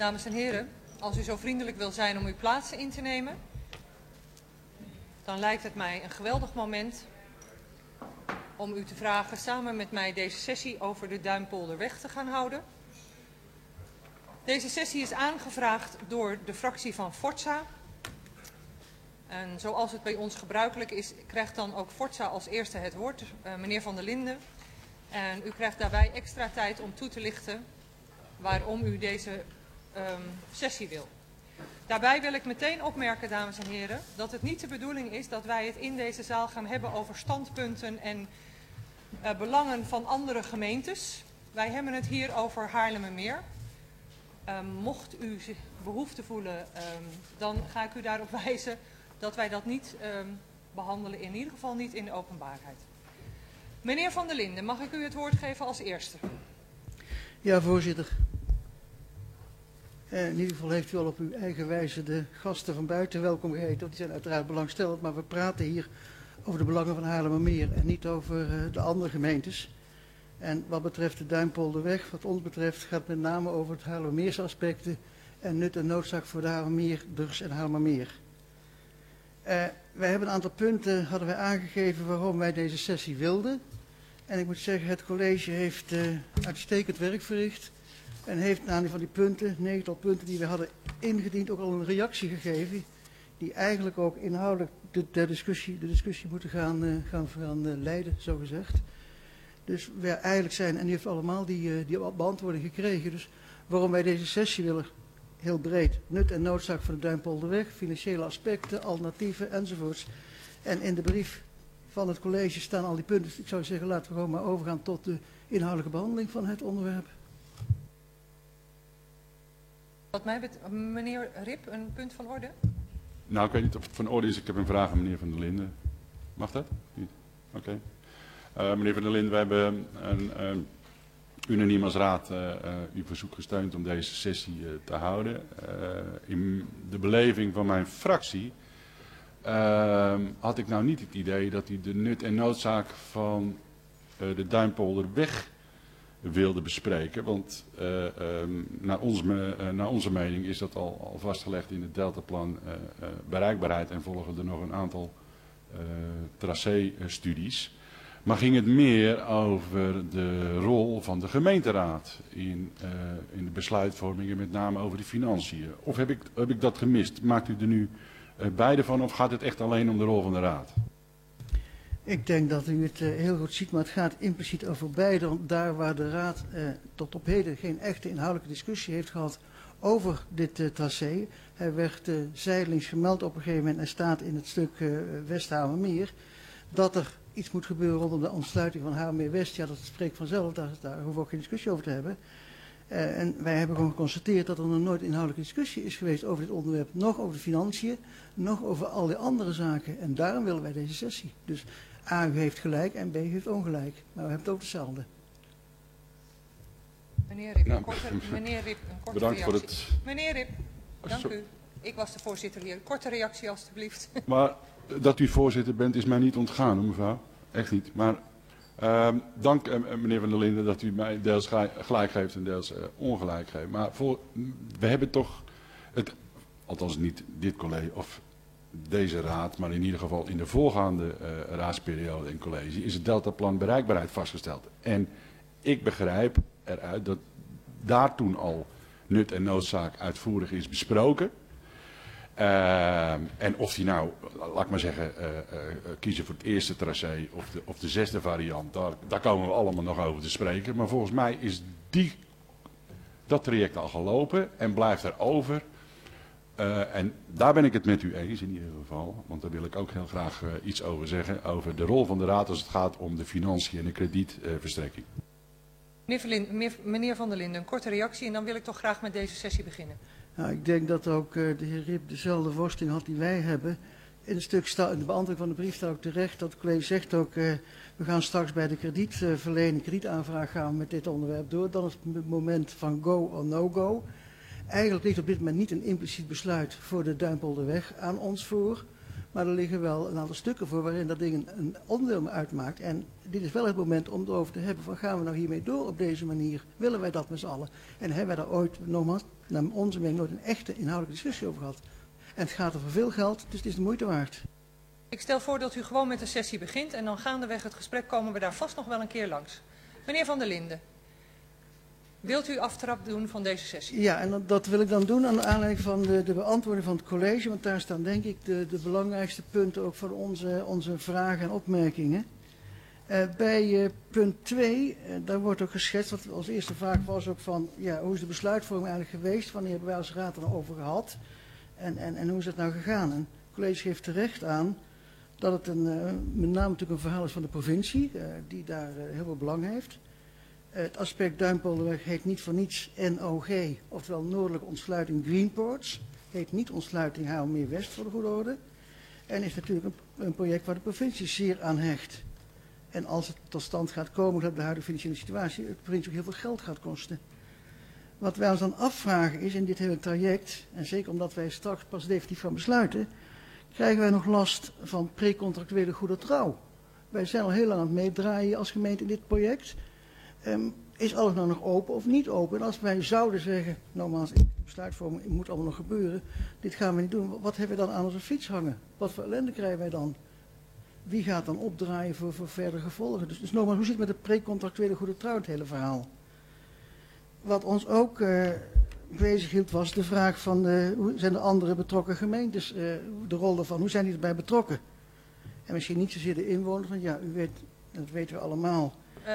Dames en heren, als u zo vriendelijk wil zijn om uw plaatsen in te nemen, dan lijkt het mij een geweldig moment om u te vragen samen met mij deze sessie over de Duimpolderweg te gaan houden. Deze sessie is aangevraagd door de fractie van Forza. En zoals het bij ons gebruikelijk is, krijgt dan ook Forza als eerste het woord, meneer Van der Linden. En u krijgt daarbij extra tijd om toe te lichten waarom u deze sessie wil. Daarbij wil ik meteen opmerken, dames en heren, dat het niet de bedoeling is dat wij het in deze zaal gaan hebben over standpunten en belangen van andere gemeentes. Wij hebben het hier over Haarlemmermeer. Mocht u behoefte voelen, dan ga ik u daarop wijzen dat wij dat niet behandelen, in ieder geval niet in de openbaarheid. Meneer Van der Linden, mag ik u het woord geven als eerste? Ja, voorzitter. In ieder geval heeft u al op uw eigen wijze de gasten van buiten welkom geheten. Want die zijn uiteraard belangstellend, maar we praten hier over de belangen van Haarlemmermeer en niet over de andere gemeentes. En wat betreft de Duimpolderweg, wat ons betreft, gaat het met name over het Haarlemmermeerse aspecten en nut en noodzaak voor de Haarlemmermeerders en Haarlemmermeer. Wij hebben een aantal punten hadden wij aangegeven waarom wij deze sessie wilden. En ik moet zeggen, het college heeft uitstekend werk verricht. En heeft naar aanleiding van die punten, 9 punten die we hadden ingediend, ook al een reactie gegeven. Die eigenlijk ook inhoudelijk de discussie moeten gaan leiden, zo gezegd. Dus we eigenlijk zijn, en u heeft allemaal die beantwoording gekregen. Dus waarom wij deze sessie willen, heel breed. Nut en noodzaak van de Duimpolderweg, financiële aspecten, alternatieven enzovoorts. En in de brief van het college staan al die punten. Dus ik zou zeggen, laten we gewoon maar overgaan tot de inhoudelijke behandeling van het onderwerp. Wat mij betreft, meneer Rip, een punt van orde? Nou, ik weet niet of het van orde is. Ik heb een vraag aan meneer Van der Linden. Mag dat? Niet? Oké. Meneer Van der Linden, we hebben een unaniem als raad uw verzoek gesteund om deze sessie te houden. In de beleving van mijn fractie had ik nou niet het idee dat u de nut en noodzaak van de Duimpolderweg wilde bespreken. Want naar onze mening is dat al vastgelegd in het deltaplan bereikbaarheid en volgen er nog een aantal tracé-studies. Maar ging het meer over de rol van de gemeenteraad in de besluitvorming en met name over de financiën? Of heb ik dat gemist? Maakt u er nu beide van of gaat het echt alleen om de rol van de raad? Ik denk dat u het heel goed ziet, maar het gaat impliciet over beide. Want daar waar de raad tot op heden geen echte inhoudelijke discussie heeft gehad over dit tracé. Hij werd zijdelings gemeld op een gegeven moment en staat in het stuk West-Haarlemmermeer dat er iets moet gebeuren rondom de ontsluiting van Haarlemmermeer-West. Ja, dat spreekt vanzelf, daar hoeven we ook geen discussie over te hebben. En wij hebben gewoon geconstateerd dat er nog nooit inhoudelijke discussie is geweest over dit onderwerp. Nog over de financiën, nog over al die andere zaken. En daarom willen wij deze sessie. Dus A, u heeft gelijk en B, heeft ongelijk. Maar we hebben het ook hetzelfde. Meneer Rip, een korte bedankt reactie. voor het... Meneer Rip, dank u. Ik was de voorzitter hier. Korte reactie alstublieft. Maar dat u voorzitter bent is mij niet ontgaan, mevrouw. Echt niet. Maar dank meneer Van der Linden dat u mij deels gelijk geeft en deels ongelijk geeft. Maar we hebben toch, althans niet dit college of deze raad, maar in ieder geval in de voorgaande raadsperiode en college, is het deltaplan bereikbaarheid vastgesteld. En ik begrijp eruit dat daar toen al nut en noodzaak uitvoerig is besproken. En of die nou, laat ik maar zeggen, kiezen voor het eerste tracé of de zesde variant, daar komen we allemaal nog over te spreken. Maar volgens mij is dat traject al gelopen en blijft er over. En daar ben ik het met u eens in ieder geval, want daar wil ik ook heel graag iets over zeggen, over de rol van de raad als het gaat om de financiën en de kredietverstrekking. Meneer Van der Linden, een korte reactie en dan wil ik toch graag met deze sessie beginnen. Nou, ik denk dat ook de heer Rip dezelfde worsting had die wij hebben. In de beantwoording van de brief staat ook terecht dat het college zegt ook, we gaan straks bij de kredietverlening, kredietaanvraag gaan met dit onderwerp door. Dan is het moment van go or no go. Eigenlijk ligt op dit moment niet een impliciet besluit voor de Duimpolderweg aan ons voor. Maar er liggen wel een aantal stukken voor waarin dat ding een onderdeel uitmaakt. En dit is wel het moment om erover te hebben van gaan we nou hiermee door op deze manier? Willen wij dat met z'n allen? En hebben wij daar ooit, nogmaals, naar onze mening nooit een echte inhoudelijke discussie over gehad. En het gaat over veel geld, dus het is de moeite waard. Ik stel voor dat u gewoon met de sessie begint en dan gaandeweg het gesprek komen we daar vast nog wel een keer langs. Meneer Van der Linden, wilt u aftrap doen van deze sessie? Ja, en dat wil ik dan doen aan de aanleiding van de beantwoording van het college. Want daar staan denk ik de belangrijkste punten ook van onze vragen en opmerkingen. Bij punt 2, daar wordt ook geschetst, wat als eerste vraag was ook van, ja, hoe is de besluitvorming eigenlijk geweest? Wanneer hebben wij als raad er nou over gehad? En hoe is het nou gegaan? En het college geeft terecht aan dat het met name natuurlijk een verhaal is van de provincie, die daar heel veel belang heeft. Het aspect Duinpolderweg heet niet voor niets NOG, oftewel Noordelijke Ontsluiting Greenports. Heet niet Ontsluiting Haarlemmermeer-West voor de goede orde. En is natuurlijk een project waar de provincie zeer aan hecht. En als het tot stand gaat komen, dat de huidige financiële situatie de provincie ook heel veel geld gaat kosten. Wat wij ons dan afvragen is in dit hele traject, en zeker omdat wij straks pas definitief gaan besluiten, krijgen wij nog last van precontractuele goede trouw. Wij zijn al heel lang aan het meedraaien als gemeente in dit project. Is alles nou nog open of niet open? En als wij zouden zeggen, nogmaals, in de besluitvorming, het moet allemaal nog gebeuren, dit gaan we niet doen. Wat hebben we dan aan onze fiets hangen? Wat voor ellende krijgen wij dan? Wie gaat dan opdraaien voor verdere gevolgen? Dus nogmaals, hoe zit het met de precontractuele goede trouw het hele verhaal? Wat ons ook bezig hield was de vraag van hoe zijn de andere betrokken gemeentes, de rol daarvan, hoe zijn die erbij betrokken? En misschien niet zozeer de inwoners, want ja, u weet, dat weten we allemaal.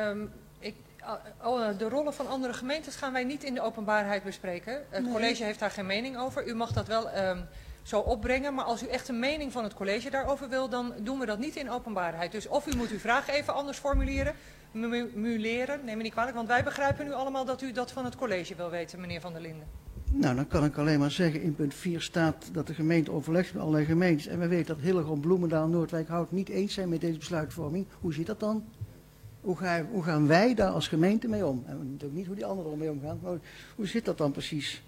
De rollen van andere gemeentes gaan wij niet in de openbaarheid bespreken. Het college heeft daar geen mening over. U mag dat wel zo opbrengen, maar als u echt een mening van het college daarover wil, dan doen we dat niet in openbaarheid. Dus of u moet uw vraag even anders formuleren, neem me niet kwalijk, want wij begrijpen nu allemaal dat u dat van het college wil weten, meneer Van der Linden. Nou, dan kan ik alleen maar zeggen, in punt 4 staat dat de gemeente overlegt met allerlei gemeentes. En we weten dat Hillegom, Bloemendaal, Noordwijk, Hout niet eens zijn met deze besluitvorming. Hoe zit dat dan? Hoe gaan wij daar als gemeente mee om? En we weten ook niet hoe die anderen ermee omgaan, maar hoe zit dat dan precies?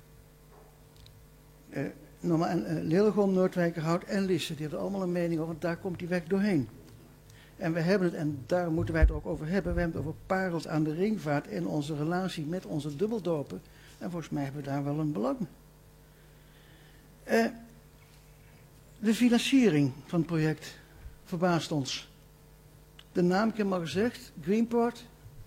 Hillegom, Noordwijk, Hout en Lisse, die hebben allemaal een mening over, want daar komt die weg doorheen. En we hebben het, en daar moeten wij het ook over hebben, we hebben het over parels aan de ringvaart in onze relatie met onze dubbeldorpen. En volgens mij hebben we daar wel een belang. De financiering van het project verbaast ons. De naam, ik heb hem al gezegd, Greenport.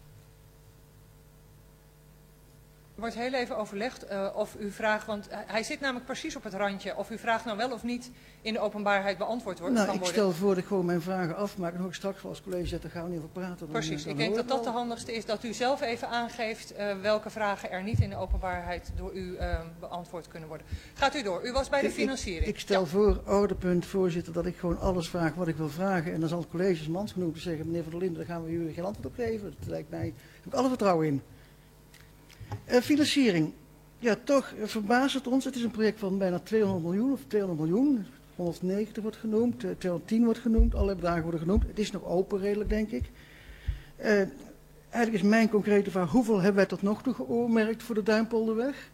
Er wordt heel even overlegd of uw vraag, want hij zit namelijk precies op het randje, of uw vraag nou wel of niet in de openbaarheid beantwoord wordt. Nou, ik stel voor dat ik gewoon mijn vragen afmaak en ook straks als college zet, daar gaan we niet over praten. Precies, ik denk dat dat de handigste is, dat u zelf even aangeeft welke vragen er niet in de openbaarheid door u beantwoord kunnen worden. Gaat u door, u was bij de financiering. Ik stel voor, ordepunt, voorzitter, dat ik gewoon alles vraag wat ik wil vragen. En dan zal het college als mans genoeg zeggen, meneer Van der Linden, daar gaan we u geen antwoord op geven. Dat lijkt mij, daar heb ik alle vertrouwen in. Financiering. Ja, toch verbaast het ons. Het is een project van bijna 200 miljoen of 200 miljoen. 190 wordt genoemd, 210 wordt genoemd, allerlei bedragen worden genoemd. Het is nog open redelijk, denk ik. Eigenlijk is mijn concrete vraag, hoeveel hebben wij tot nog toe geoormerkt voor de Duinpolderweg?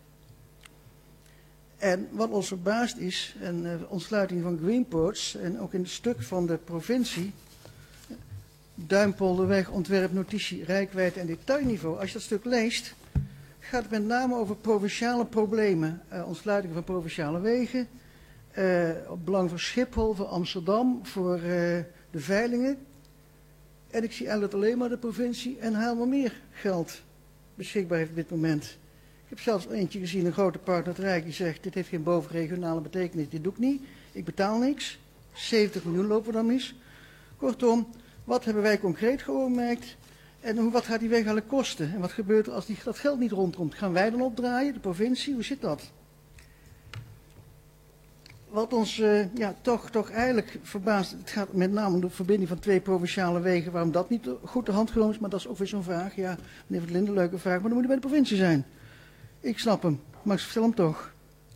En wat ons verbaast is, en ontsluiting van Greenports, en ook in het stuk van de provincie, Duinpolderweg, ontwerp, notitie, reikwijdte en detailniveau. Als je dat stuk leest, gaat het met name over provinciale problemen. Ontsluiting van provinciale wegen, op belang van Schiphol, voor Amsterdam, voor de veilingen. En ik zie eigenlijk dat alleen maar de provincie en Haarlemmermeer geld beschikbaar heeft op dit moment. Ik heb zelfs eentje gezien, een grote partner het Rijk, die zegt, dit heeft geen bovenregionale betekenis, dit doe ik niet. Ik betaal niks. 70 miljoen lopen we dan mis. Kortom, wat hebben wij concreet geoormerkt? En wat gaat die weg eigenlijk kosten? En wat gebeurt er als dat geld niet rondkomt? Gaan wij dan opdraaien, de provincie? Hoe zit dat? Wat ons toch eigenlijk verbaast, het gaat met name om de verbinding van 2 provinciale wegen, waarom dat niet goed de hand genomen is, maar dat is ook weer zo'n vraag. Ja, meneer Van Linden, leuke vraag, maar dan moet hij bij de provincie zijn. Ik snap hem, maar ik vertel hem toch.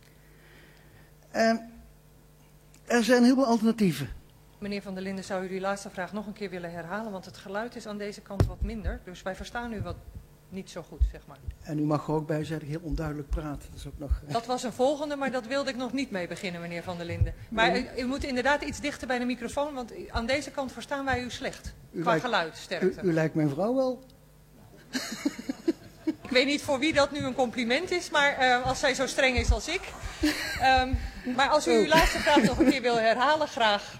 Er zijn heel veel alternatieven. Meneer Van der Linden, zou u die laatste vraag nog een keer willen herhalen, want het geluid is aan deze kant wat minder, dus wij verstaan u wat niet zo goed, zeg maar. En u mag er ook bij zijn, heel onduidelijk praten. Dat is ook nog... Dat was een volgende, maar dat wilde ik nog niet mee beginnen, meneer Van der Linden. Maar u moet inderdaad iets dichter bij de microfoon, want aan deze kant verstaan wij u slecht. Qua geluid, sterkte. U lijkt mijn vrouw wel. Ik weet niet voor wie dat nu een compliment is, maar als zij zo streng is als ik. Maar als u uw laatste vraag nog een keer wil herhalen, graag.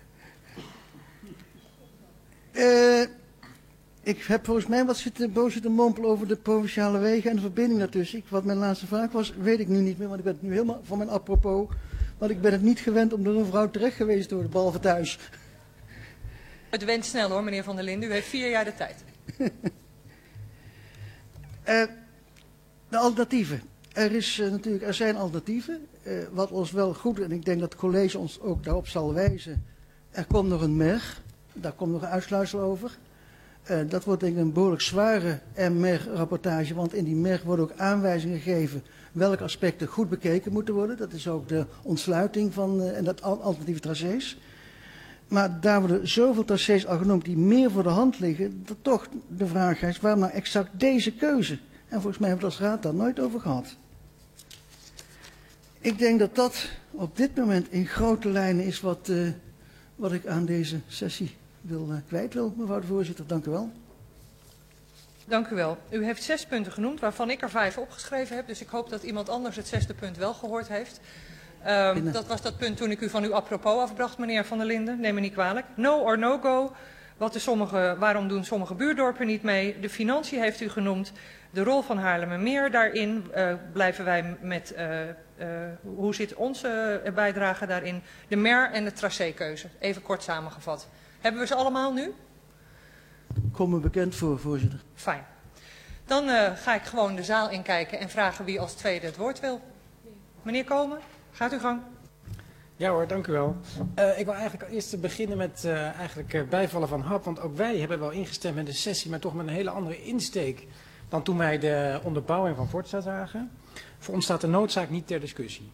Ik heb volgens mij wat boos zitten mompelen over de provinciale wegen en de verbinding daartussen. Wat mijn laatste vraag was, weet ik nu niet meer, want ik ben het nu helemaal van mijn apropos. Want ik ben het niet gewend om door een vrouw terecht geweest te worden, behalve thuis. Het went snel hoor, meneer Van der Linden. U heeft 4 jaar de tijd. De alternatieven. Er zijn alternatieven. Wat ons wel goed, en ik denk dat het college ons ook daarop zal wijzen. Er komt nog een MER. Daar komt nog een uitsluitsel over. Dat wordt denk ik een behoorlijk zware MER-rapportage, want in die MER worden ook aanwijzingen gegeven welke aspecten goed bekeken moeten worden. Dat is ook de ontsluiting van en dat alternatieve tracés. Maar daar worden zoveel tracés al genoemd die meer voor de hand liggen, dat toch de vraag is, waarom nou exact deze keuze? En volgens mij hebben we het als raad daar nooit over gehad. Ik denk dat dat op dit moment in grote lijnen is wat ik aan deze sessie kwijt wil, mevrouw de voorzitter. Dank u wel. Dank u wel. U heeft 6 punten genoemd, waarvan ik er 5 opgeschreven heb. Dus ik hoop dat iemand anders het 6e punt wel gehoord heeft. Dat was dat punt toen ik u van uw apropos afbracht, meneer Van der Linden. Neem me niet kwalijk. No or no go. Waarom doen sommige buurdorpen niet mee? De financiën heeft u genoemd. De rol van Haarlemmermeer daarin. Blijven wij met... hoe zit onze bijdrage daarin? De MER en de tracékeuze. Even kort samengevat. Hebben we ze allemaal nu? Kom me bekend voor, voorzitter. Fijn. Dan ga ik gewoon de zaal inkijken en vragen wie als tweede het woord wil. Meneer Komen, gaat uw gang. Ja hoor, dank u wel. Ik wil eigenlijk eerst beginnen met bijvallen van Hap. Want ook wij hebben wel ingestemd met de sessie, maar toch met een hele andere insteek dan toen wij de onderbouwing van Forza zagen. Voor ons staat de noodzaak niet ter discussie.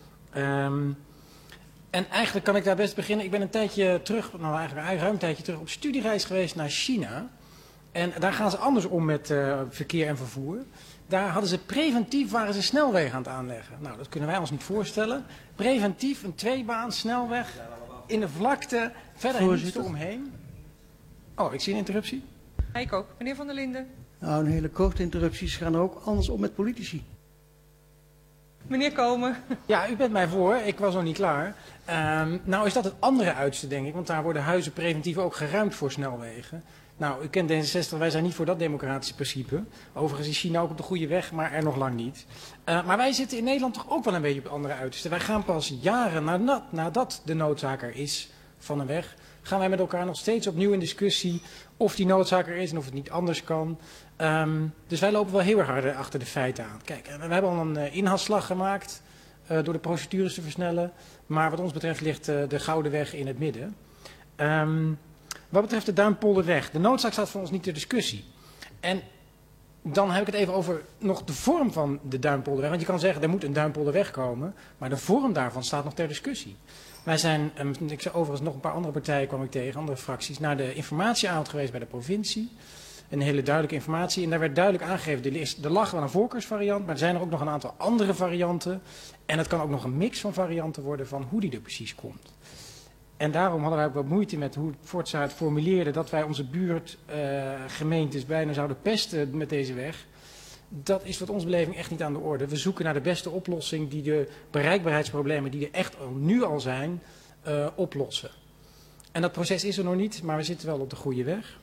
En eigenlijk kan ik daar best beginnen. Ik ben een tijdje terug, ruim een tijdje terug, op studiereis geweest naar China. En daar gaan ze anders om met verkeer en vervoer. Daar waren ze snelwegen aan het aanleggen. Nou, dat kunnen wij ons niet voorstellen. Preventief een 2-baan snelweg in de vlakte, verder niets eromheen. Oh, ik zie een interruptie. Ik ook. Meneer Van der Linden. Nou, een hele korte interruptie. Ze gaan er ook anders om met politici. Meneer Komen. Ja, u bent mij voor. Ik was nog niet klaar. Nou is dat het andere uiterste, denk ik. Want daar worden huizen preventief ook geruimd voor snelwegen. Nou, u kent D66, wij zijn niet voor dat democratische principe. Overigens is China ook op de goede weg, maar er nog lang niet. Maar wij zitten in Nederland toch ook wel een beetje op het andere uiterste. Wij gaan pas jaren nadat de noodzaak er is van een weg, gaan wij met elkaar nog steeds opnieuw in discussie of die noodzaak er is en of het niet anders kan. Dus wij lopen wel heel erg hard achter de feiten aan. Kijk, we hebben al een inhaalslag gemaakt door de procedures te versnellen. Maar wat ons betreft ligt de Gouden Weg in het midden. Wat betreft de Duimpolderweg, de noodzaak staat voor ons niet ter discussie. En dan heb ik het even over nog de vorm van de Duimpolderweg. Want je kan zeggen, er moet een Duimpolderweg komen, maar de vorm daarvan staat nog ter discussie. Wij zijn, ik zei overigens nog een paar andere partijen kwam ik tegen, andere fracties, naar de informatieavond geweest bij de provincie. Een hele duidelijke informatie en daar werd duidelijk aangegeven, er lag wel een voorkeursvariant, maar er zijn er ook nog een aantal andere varianten. En het kan ook nog een mix van varianten worden van hoe die er precies komt. En daarom hadden wij ook wat moeite met hoe Forza het formuleerde dat wij onze buurtgemeentes bijna zouden pesten met deze weg. Dat is wat onze beleving echt niet aan de orde. We zoeken naar de beste oplossing die de bereikbaarheidsproblemen die er echt nu al zijn, oplossen. En dat proces is er nog niet, maar we zitten wel op de goede weg.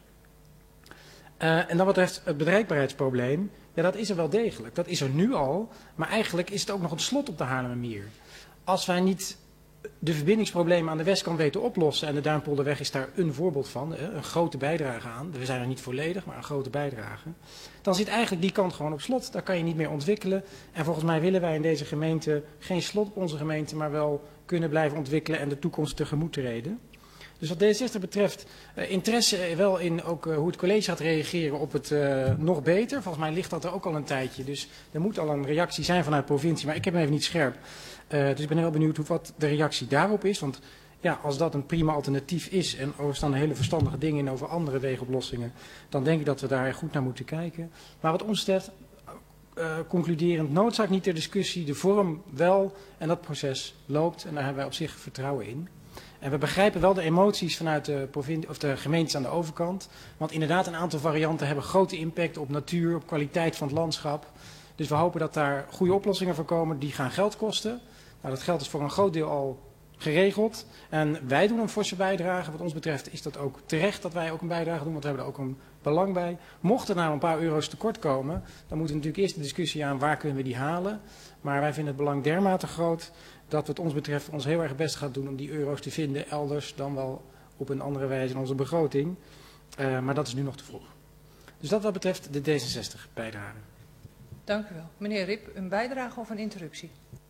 En dan wat betreft het bereikbaarheidsprobleem, ja dat is er wel degelijk. Dat is er nu al, maar eigenlijk is het ook nog een slot op de Haarlemmermeer. Als wij niet de verbindingsproblemen aan de westkant weten oplossen, en de Duimpolderweg is daar een voorbeeld van, een grote bijdrage aan, we zijn er niet volledig, maar een grote bijdrage, dan zit eigenlijk die kant gewoon op slot, daar kan je niet meer ontwikkelen. En volgens mij willen wij in deze gemeente geen slot op onze gemeente, maar wel kunnen blijven ontwikkelen en de toekomst tegemoet treden. Dus wat D66 betreft, interesse wel in ook hoe het college gaat reageren op het nog beter. Volgens mij ligt dat er ook al een tijdje, dus er moet al een reactie zijn vanuit de provincie, maar ik heb hem even niet scherp. Dus ik ben heel benieuwd wat de reactie daarop is, want Ja, als dat een prima alternatief is en er staan hele verstandige dingen in over andere wegenoplossingen, dan denk ik dat we daar goed naar moeten kijken. Maar wat ons betreft, concluderend, noodzaak niet ter discussie, de vorm wel en dat proces loopt en daar hebben wij op zich vertrouwen in. En we begrijpen wel de emoties vanuit de gemeentes aan de overkant, want inderdaad een aantal varianten hebben grote impact op natuur, op kwaliteit van het landschap. Dus we hopen dat daar goede oplossingen voor komen, die gaan geld kosten. Nou, dat geld is voor een groot deel al geregeld en wij doen een forse bijdrage. Wat ons betreft is dat ook terecht dat wij ook een bijdrage doen, want we hebben er ook een belang bij. Mocht er nou een paar euro's tekort komen, dan moeten we natuurlijk eerst de discussie aan waar kunnen we die halen. Maar wij vinden het belang dermate groot dat wat ons betreft ons heel erg best gaat doen om die euro's te vinden elders dan wel op een andere wijze in onze begroting. Maar dat is nu nog te vroeg. Dus dat wat betreft de D66 bijdrage. Dank u wel. Meneer Rip, een bijdrage of een interruptie?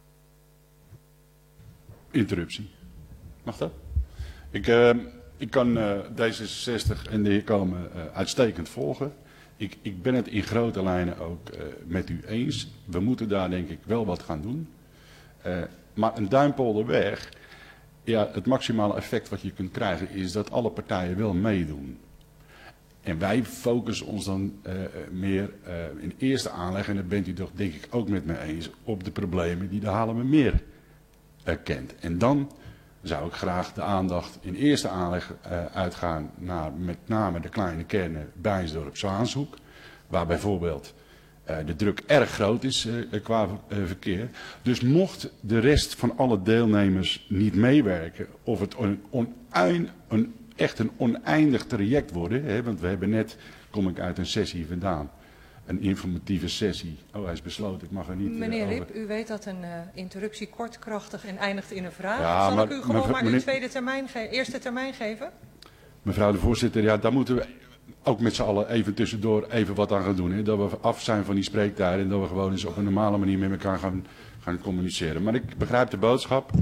Interruptie. Mag dat? Ik kan D66 en de heer Komen uitstekend volgen. Ik ben het in grote lijnen ook met u eens. We moeten daar denk ik wel wat gaan doen. Maar een Duimpolderweg, ja, het maximale effect wat je kunt krijgen is dat alle partijen wel meedoen. En wij focussen ons dan meer in eerste aanleg, en dat bent u toch denk ik ook met me eens, op de problemen die de Haarlemmermeer kent. En dan zou ik graag de aandacht in eerste aanleg uitgaan naar met name de kleine kernen Bijnsdorp, Zwaanshoek, waar bijvoorbeeld de druk erg groot is qua verkeer. Dus mocht de rest van alle deelnemers niet meewerken, of het echt een oneindig traject worden, hè, want we hebben net, kom ik uit een sessie vandaan, een informatieve sessie. Oh, hij is besloten, ik mag er niet Meneer over. Rip, u weet dat een interruptie kort, krachtig en eindigt in een vraag. Ja, Zal maar, ik u gewoon maar meneer, uw eerste termijn geven? Mevrouw de voorzitter, ja, daar moeten we ook met z'n allen even tussendoor even wat aan gaan doen. Hè? Dat we af zijn van die spreektijden en dat we gewoon eens op een normale manier met elkaar gaan communiceren. Maar ik begrijp de boodschap.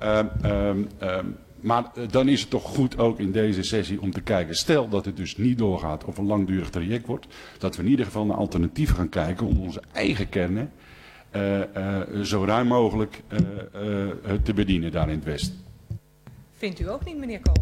Maar dan is het toch goed ook in deze sessie om te kijken. Stel dat het dus niet doorgaat of een langdurig traject wordt. Dat we in ieder geval naar alternatieven gaan kijken om onze eigen kernen zo ruim mogelijk te bedienen daar in het Westen. Vindt u ook niet, meneer Komen?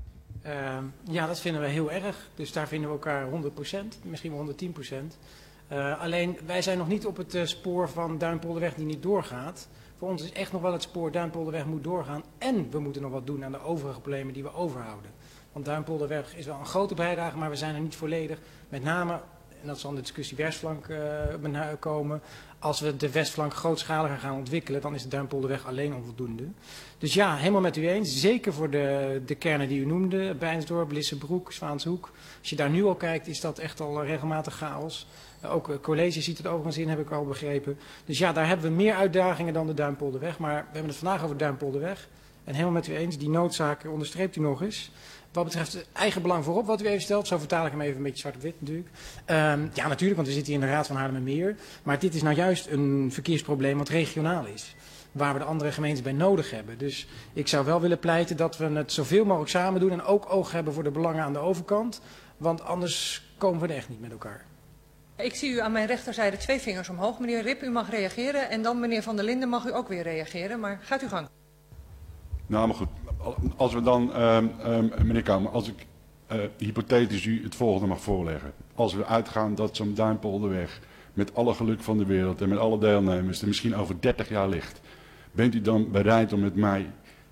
Ja, dat vinden we heel erg. Dus daar vinden we elkaar 100%, misschien wel 110%. Alleen wij zijn nog niet op het spoor van Duimpolderweg die niet doorgaat. Voor ons is echt nog wel het spoor Duimpolderweg moet doorgaan. En we moeten nog wat doen aan de overige problemen die we overhouden. Want Duimpolderweg is wel een grote bijdrage, maar we zijn er niet volledig. Met name, en dat zal in de discussie Westflank komen. Als we de Westflank grootschaliger gaan ontwikkelen, dan is de Duimpolderweg alleen onvoldoende. Dus ja, helemaal met u eens. Zeker voor de kernen die u noemde. Bijnsdorp, Lissebroek, Zwaanshoek. Als je daar nu al kijkt, is dat echt al regelmatig chaos. Ook het college ziet het overigens in, heb ik al begrepen. Dus ja, daar hebben we meer uitdagingen dan de Duimpolderweg. Maar we hebben het vandaag over de Duimpolderweg. En helemaal met u eens, die noodzaak onderstreept u nog eens. Wat betreft het eigen belang voorop wat u even stelt, zo vertaal ik hem even een beetje zwart-wit natuurlijk. Ja, natuurlijk, want we zitten hier in de Raad van Haarlemmermeer. Maar dit is nou juist een verkeersprobleem wat regionaal is. Waar we de andere gemeentes bij nodig hebben. Dus ik zou wel willen pleiten dat we het zoveel mogelijk samen doen. En ook oog hebben voor de belangen aan de overkant. Want anders komen we er echt niet met elkaar. Ik zie u aan mijn rechterzijde 2 vingers omhoog. Meneer Rip, u mag reageren. En dan meneer Van der Linden mag u ook weer reageren. Maar gaat uw gang. Nou, maar goed. Als we dan, meneer Kamer, als ik hypothetisch u het volgende mag voorleggen. Als we uitgaan dat zo'n Duimpolderweg met alle geluk van de wereld en met alle deelnemers er misschien over 30 jaar ligt. Bent u dan bereid om met mij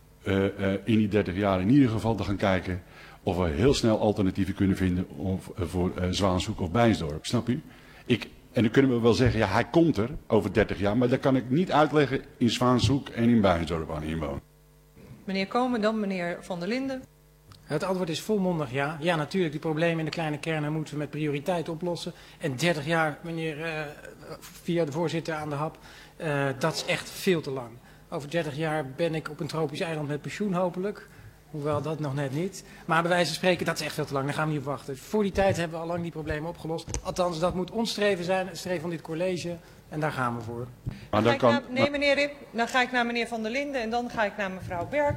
in die 30 jaar in ieder geval te gaan kijken of we heel snel alternatieven kunnen vinden voor Zwaanshoek of Bijnsdorp, snap u? En dan kunnen we wel zeggen, ja, hij komt er over 30 jaar, maar dat kan ik niet uitleggen in Zwaanshoek en in Bijnsdorp aan inwonen. Meneer Komen, dan meneer Van der Linden. Het antwoord is volmondig ja. Ja, natuurlijk, die problemen in de kleine kernen moeten we met prioriteit oplossen. En 30 jaar, meneer, via de voorzitter aan de hap, dat is echt veel te lang. Over 30 jaar ben ik op een tropisch eiland met pensioen hopelijk. Hoewel dat nog net niet. Maar bij wijze van spreken, dat is echt veel te lang. Daar gaan we niet op wachten. Voor die tijd hebben we al lang die problemen opgelost. Althans, dat moet ons streven zijn, het streven van dit college. En daar gaan we voor. Maar dan kan, nee, meneer Rip. Dan ga ik naar meneer Van der Linden en dan ga ik naar mevrouw Berg.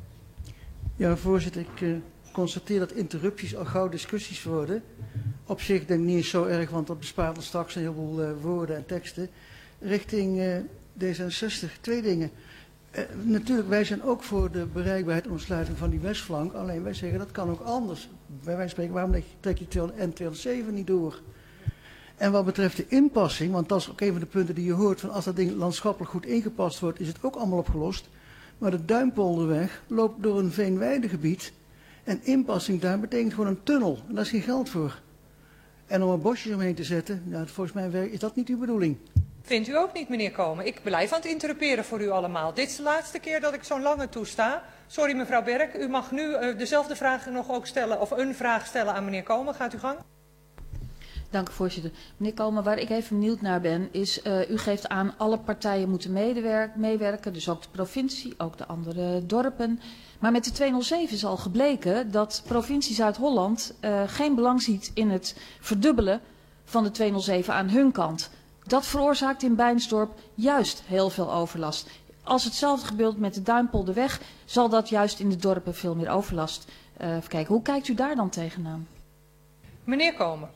Ja, voorzitter, ik constateer dat interrupties al gauw discussies worden. Op zich denk ik niet eens zo erg, want dat bespaart ons straks een heleboel woorden en teksten. Richting D66, 2 dingen. Natuurlijk, wij zijn ook voor de bereikbaarheid en ontsluiting van die westflank. Alleen wij zeggen dat kan ook anders. Bij wijze van spreken, waarom trek je N207 niet door? En wat betreft de inpassing, want dat is ook een van de punten die je hoort, van als dat ding landschappelijk goed ingepast wordt, is het ook allemaal opgelost. Maar de Duimpolderweg loopt door een veenweidegebied en inpassing daar betekent gewoon een tunnel. En daar is geen geld voor. En om er bosjes omheen te zetten, nou, volgens mij is dat niet uw bedoeling. Vindt u ook niet, meneer Komen? Ik blijf aan het interruperen voor u allemaal. Dit is de laatste keer dat ik zo'n lange toesta. Sorry, mevrouw Berk, u mag nu dezelfde vraag nog ook stellen, of een vraag stellen aan meneer Komen. Gaat u gang. Dank u, voorzitter. Meneer Komen, waar ik even benieuwd naar ben, is u geeft aan alle partijen moeten meewerken, dus ook de provincie, ook de andere dorpen. Maar met de 207 is al gebleken dat provincie Zuid-Holland geen belang ziet in het verdubbelen van de 207 aan hun kant. Dat veroorzaakt in Beinsdorp juist heel veel overlast. Als hetzelfde gebeurt met de Duimpolderweg, zal dat juist in de dorpen veel meer overlast kijken. Hoe kijkt u daar dan tegenaan? Meneer Komen.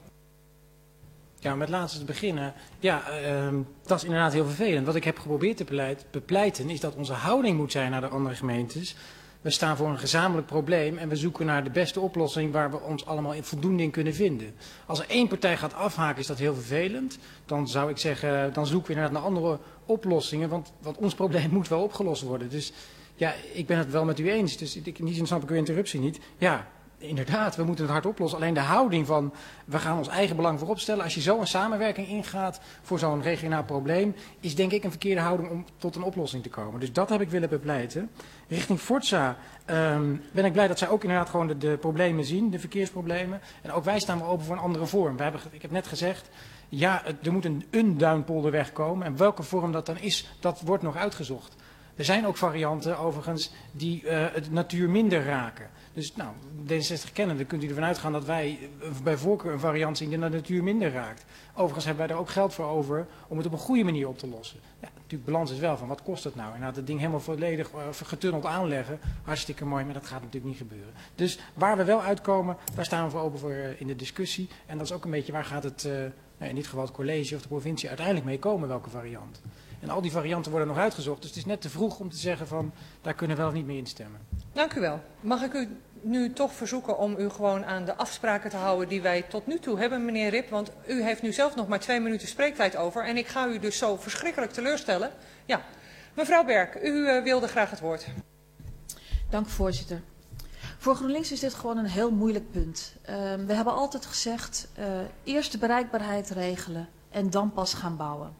Ja, met laatste te beginnen. Ja, dat is inderdaad heel vervelend. Wat ik heb geprobeerd te bepleiten is dat onze houding moet zijn naar de andere gemeentes. We staan voor een gezamenlijk probleem en we zoeken naar de beste oplossing waar we ons allemaal voldoende in kunnen vinden. Als er één partij gaat afhaken is dat heel vervelend. Dan zou ik zeggen, dan zoeken we inderdaad naar andere oplossingen, want ons probleem moet wel opgelost worden. Dus ja, ik ben het wel met u eens. Dus niet snap ik uw interruptie niet. Ja, inderdaad, we moeten het hard oplossen. Alleen de houding van, we gaan ons eigen belang voorop stellen. Als je zo een samenwerking ingaat voor zo'n regionaal probleem, is denk ik een verkeerde houding om tot een oplossing te komen. Dus dat heb ik willen bepleiten. Richting Forza ben ik blij dat zij ook inderdaad gewoon de problemen zien, de verkeersproblemen. En ook wij staan wel open voor een andere vorm. Ik heb net gezegd, ja, er moet een Duimpolderweg komen. En welke vorm dat dan is, dat wordt nog uitgezocht. Er zijn ook varianten overigens die het natuur minder raken. Dus nou, D66 kennende kunt u ervan uitgaan dat wij bij voorkeur een variant zien die de natuur minder raakt. Overigens hebben wij er ook geld voor over om het op een goede manier op te lossen. Ja, natuurlijk, balans is wel van wat kost het nou? En nou, dat ding helemaal volledig getunneld aanleggen, hartstikke mooi, maar dat gaat natuurlijk niet gebeuren. Dus waar we wel uitkomen, daar staan we voor open voor in de discussie. En dat is ook een beetje waar gaat het, in dit geval het college of de provincie uiteindelijk mee komen, welke variant. En al die varianten worden nog uitgezocht, dus het is net te vroeg om te zeggen van, daar kunnen we wel of niet mee instemmen. Dank u wel. Mag ik u nu toch verzoeken om u gewoon aan de afspraken te houden die wij tot nu toe hebben, meneer Rip. Want u heeft nu zelf nog maar 2 minuten spreektijd over en ik ga u dus zo verschrikkelijk teleurstellen. Ja, mevrouw Berk, u wilde graag het woord. Dank u, voorzitter. Voor GroenLinks is dit gewoon een heel moeilijk punt. We hebben altijd gezegd, eerst de bereikbaarheid regelen en dan pas gaan bouwen.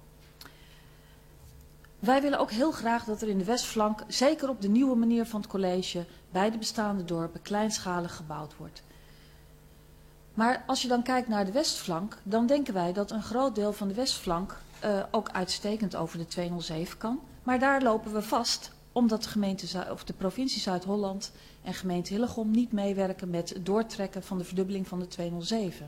Wij willen ook heel graag dat er in de westflank, zeker op de nieuwe manier van het college, bij de bestaande dorpen kleinschalig gebouwd wordt. Maar als je dan kijkt naar de westflank, dan denken wij dat een groot deel van de westflank ook uitstekend over de 207 kan. Maar daar lopen we vast, omdat de provincie Zuid-Holland en gemeente Hillegom niet meewerken met het doortrekken van de verdubbeling van de 207.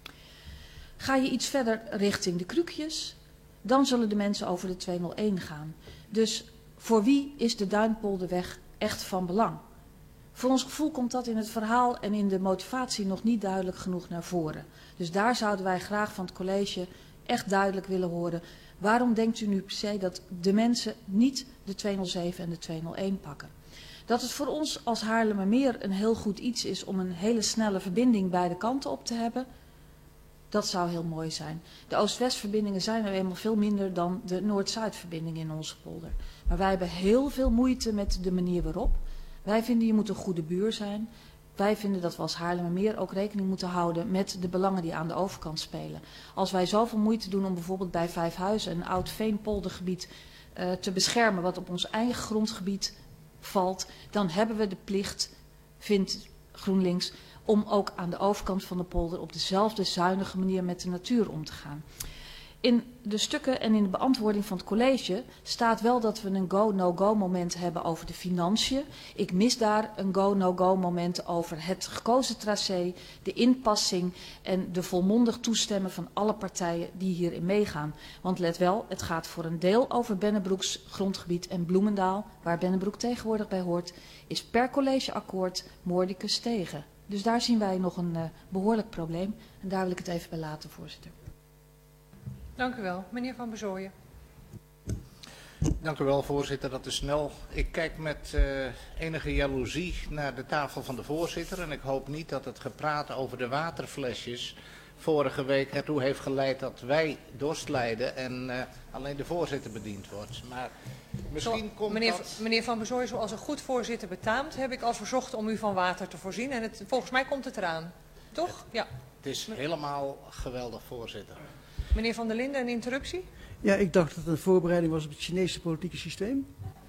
Ga je iets verder richting de Krukjes, dan zullen de mensen over de 201 gaan. Dus voor wie is de Duimpolderweg echt van belang? Voor ons gevoel komt dat in het verhaal en in de motivatie nog niet duidelijk genoeg naar voren. Dus daar zouden wij graag van het college echt duidelijk willen horen. Waarom denkt u nu per se dat de mensen niet de 207 en de 201 pakken? Dat het voor ons als Haarlemmermeer een heel goed iets is om een hele snelle verbinding beide kanten op te hebben, dat zou heel mooi zijn. De Oost-West-verbindingen zijn er eenmaal veel minder dan de Noord-Zuid-verbinding in onze polder. Maar wij hebben heel veel moeite met de manier waarop. Wij vinden je moet een goede buur zijn. Wij vinden dat we als Haarlemmermeer ook rekening moeten houden met de belangen die aan de overkant spelen. Als wij zoveel moeite doen om bijvoorbeeld bij Vijfhuizen een oud veenpoldergebied te beschermen wat op ons eigen grondgebied valt, dan hebben we de plicht, vindt GroenLinks, om ook aan de overkant van de polder op dezelfde zuinige manier met de natuur om te gaan. In de stukken en in de beantwoording van het college staat wel dat we een go-no-go moment hebben over de financiën. Ik mis daar een go-no-go moment over het gekozen tracé, de inpassing en de volmondig toestemmen van alle partijen die hierin meegaan. Want let wel, het gaat voor een deel over Bennebroeks grondgebied en Bloemendaal, waar Bennebroek tegenwoordig bij hoort, is per collegeakkoord mordicus tegen. Dus daar zien wij nog een behoorlijk probleem en daar wil ik het even bij laten, voorzitter. Dank u wel. Meneer Van Bezooyen. Dank u wel, voorzitter. Dat is snel. Ik kijk met enige jaloezie naar de tafel van de voorzitter. En ik hoop niet dat het gepraat over de waterflesjes vorige week ertoe heeft geleid dat wij dorst lijden en alleen de voorzitter bediend wordt. Maar misschien komt meneer Van Bezooij, zoals een goed voorzitter betaamt, heb ik al verzocht om u van water te voorzien. En volgens mij komt het eraan. Toch? Ja. Het is helemaal geweldig, voorzitter. Meneer Van der Linden, een interruptie? Ja, ik dacht dat het een voorbereiding was op het Chinese politieke systeem.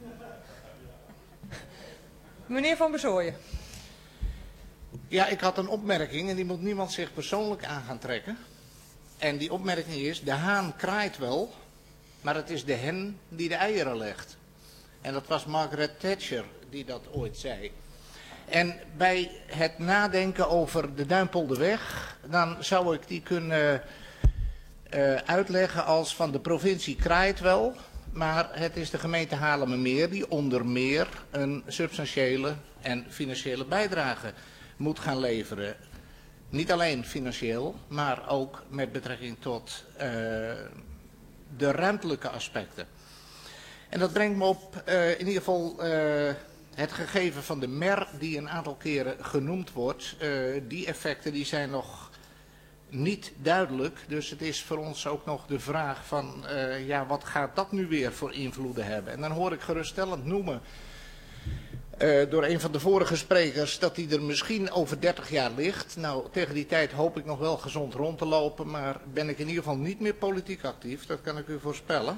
Meneer Van Bezooij. Ja, ik had een opmerking en die moet niemand zich persoonlijk aan gaan trekken. En die opmerking is, de haan kraait wel, maar het is de hen die de eieren legt. En dat was Margaret Thatcher die dat ooit zei. En bij het nadenken over de Duimpolderweg, dan zou ik die kunnen uitleggen als van de provincie kraait wel, maar het is de gemeente Haarlemmermeer die onder meer een substantiële en financiële bijdrage moet gaan leveren. Niet alleen financieel, maar ook met betrekking tot de ruimtelijke aspecten. En dat brengt me op in ieder geval het gegeven van de MER die een aantal keren genoemd wordt. Die effecten die zijn nog niet duidelijk. Dus het is voor ons ook nog de vraag van ja, wat gaat dat nu weer voor invloeden hebben? En dan hoor ik geruststellend noemen door een van de vorige sprekers dat die er misschien over 30 jaar ligt. Nou, tegen die tijd hoop ik nog wel gezond rond te lopen, maar ben ik in ieder geval niet meer politiek actief. Dat kan ik u voorspellen.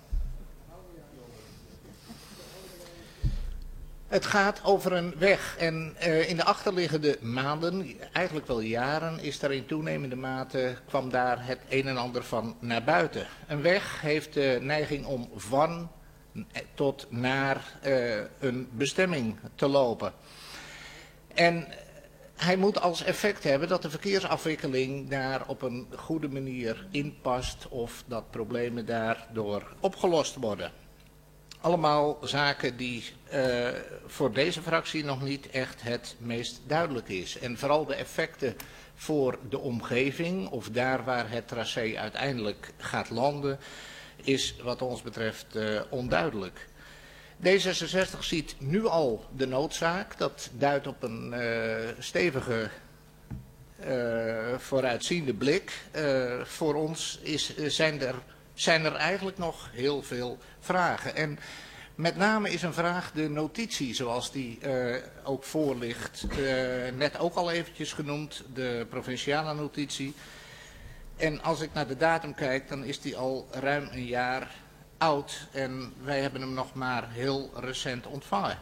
Het gaat over een weg en in de achterliggende maanden, eigenlijk wel jaren, is daar in toenemende mate, kwam daar het een en ander van naar buiten. Een weg heeft de neiging om van tot naar een bestemming te lopen. En hij moet als effect hebben dat de verkeersafwikkeling daar op een goede manier inpast of dat problemen daardoor opgelost worden. Allemaal zaken die voor deze fractie nog niet echt het meest duidelijk is. En vooral de effecten voor de omgeving of daar waar het tracé uiteindelijk gaat landen is wat ons betreft onduidelijk. D66 ziet nu al de noodzaak. Dat duidt op een stevige vooruitziende blik. Voor ons zijn er eigenlijk nog heel veel vragen. En met name is een vraag de notitie zoals die ook voor ligt. Net ook al eventjes genoemd, de provinciale notitie. En als ik naar de datum kijk, dan is die al ruim een jaar oud. En wij hebben hem nog maar heel recent ontvangen.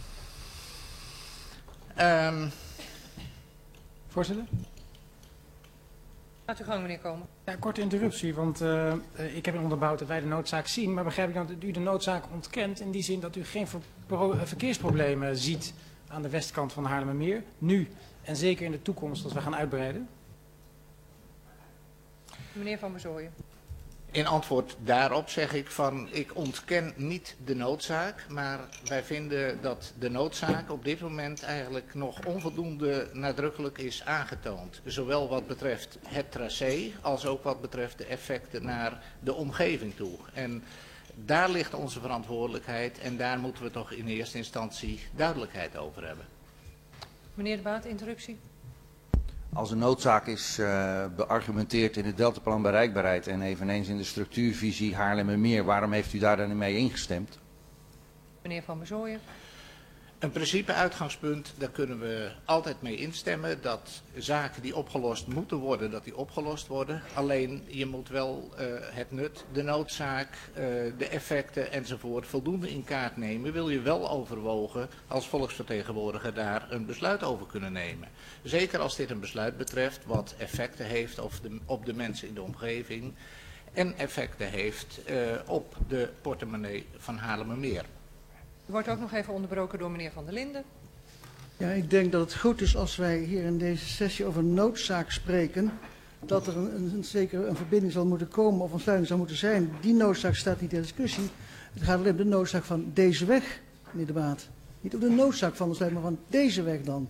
Voorzitter? Laat uw gang, meneer Komen. Ja, korte interruptie, want ik heb onderbouwd dat wij de noodzaak zien. Maar begrijp ik dan dat u de noodzaak ontkent in die zin dat u geen verkeersproblemen ziet aan de westkant van Haarlemmermeer, nu en zeker in de toekomst als we gaan uitbreiden? Meneer Van Bezooij. In antwoord daarop zeg ik van, ik ontken niet de noodzaak, maar wij vinden dat de noodzaak op dit moment eigenlijk nog onvoldoende nadrukkelijk is aangetoond. Zowel wat betreft het tracé als ook wat betreft de effecten naar de omgeving toe. En daar ligt onze verantwoordelijkheid en daar moeten we toch in eerste instantie duidelijkheid over hebben. Meneer De Baat, interruptie. Als een noodzaak is beargumenteerd in het deltaplan bereikbaarheid en eveneens in de structuurvisie Haarlemmermeer, waarom heeft u daar dan mee ingestemd? Meneer Van Bezooij. Een principe uitgangspunt, daar kunnen we altijd mee instemmen dat zaken die opgelost moeten worden, dat die opgelost worden. Alleen je moet wel het nut, de noodzaak, de effecten enzovoort voldoende in kaart nemen. Wil je wel overwogen als volksvertegenwoordiger daar een besluit over kunnen nemen. Zeker als dit een besluit betreft wat effecten heeft op de mensen in de omgeving en effecten heeft op de portemonnee van Haarlemmermeer. U wordt ook nog even onderbroken door meneer Van der Linden. Ja, ik denk dat het goed is als wij hier in deze sessie over noodzaak spreken, dat er zeker een verbinding zal moeten komen of een sluiting zal moeten zijn. Die noodzaak staat niet ter discussie. Het gaat alleen om de noodzaak van deze weg, meneer De Baat. Niet om de noodzaak van de sluiting, maar van deze weg dan.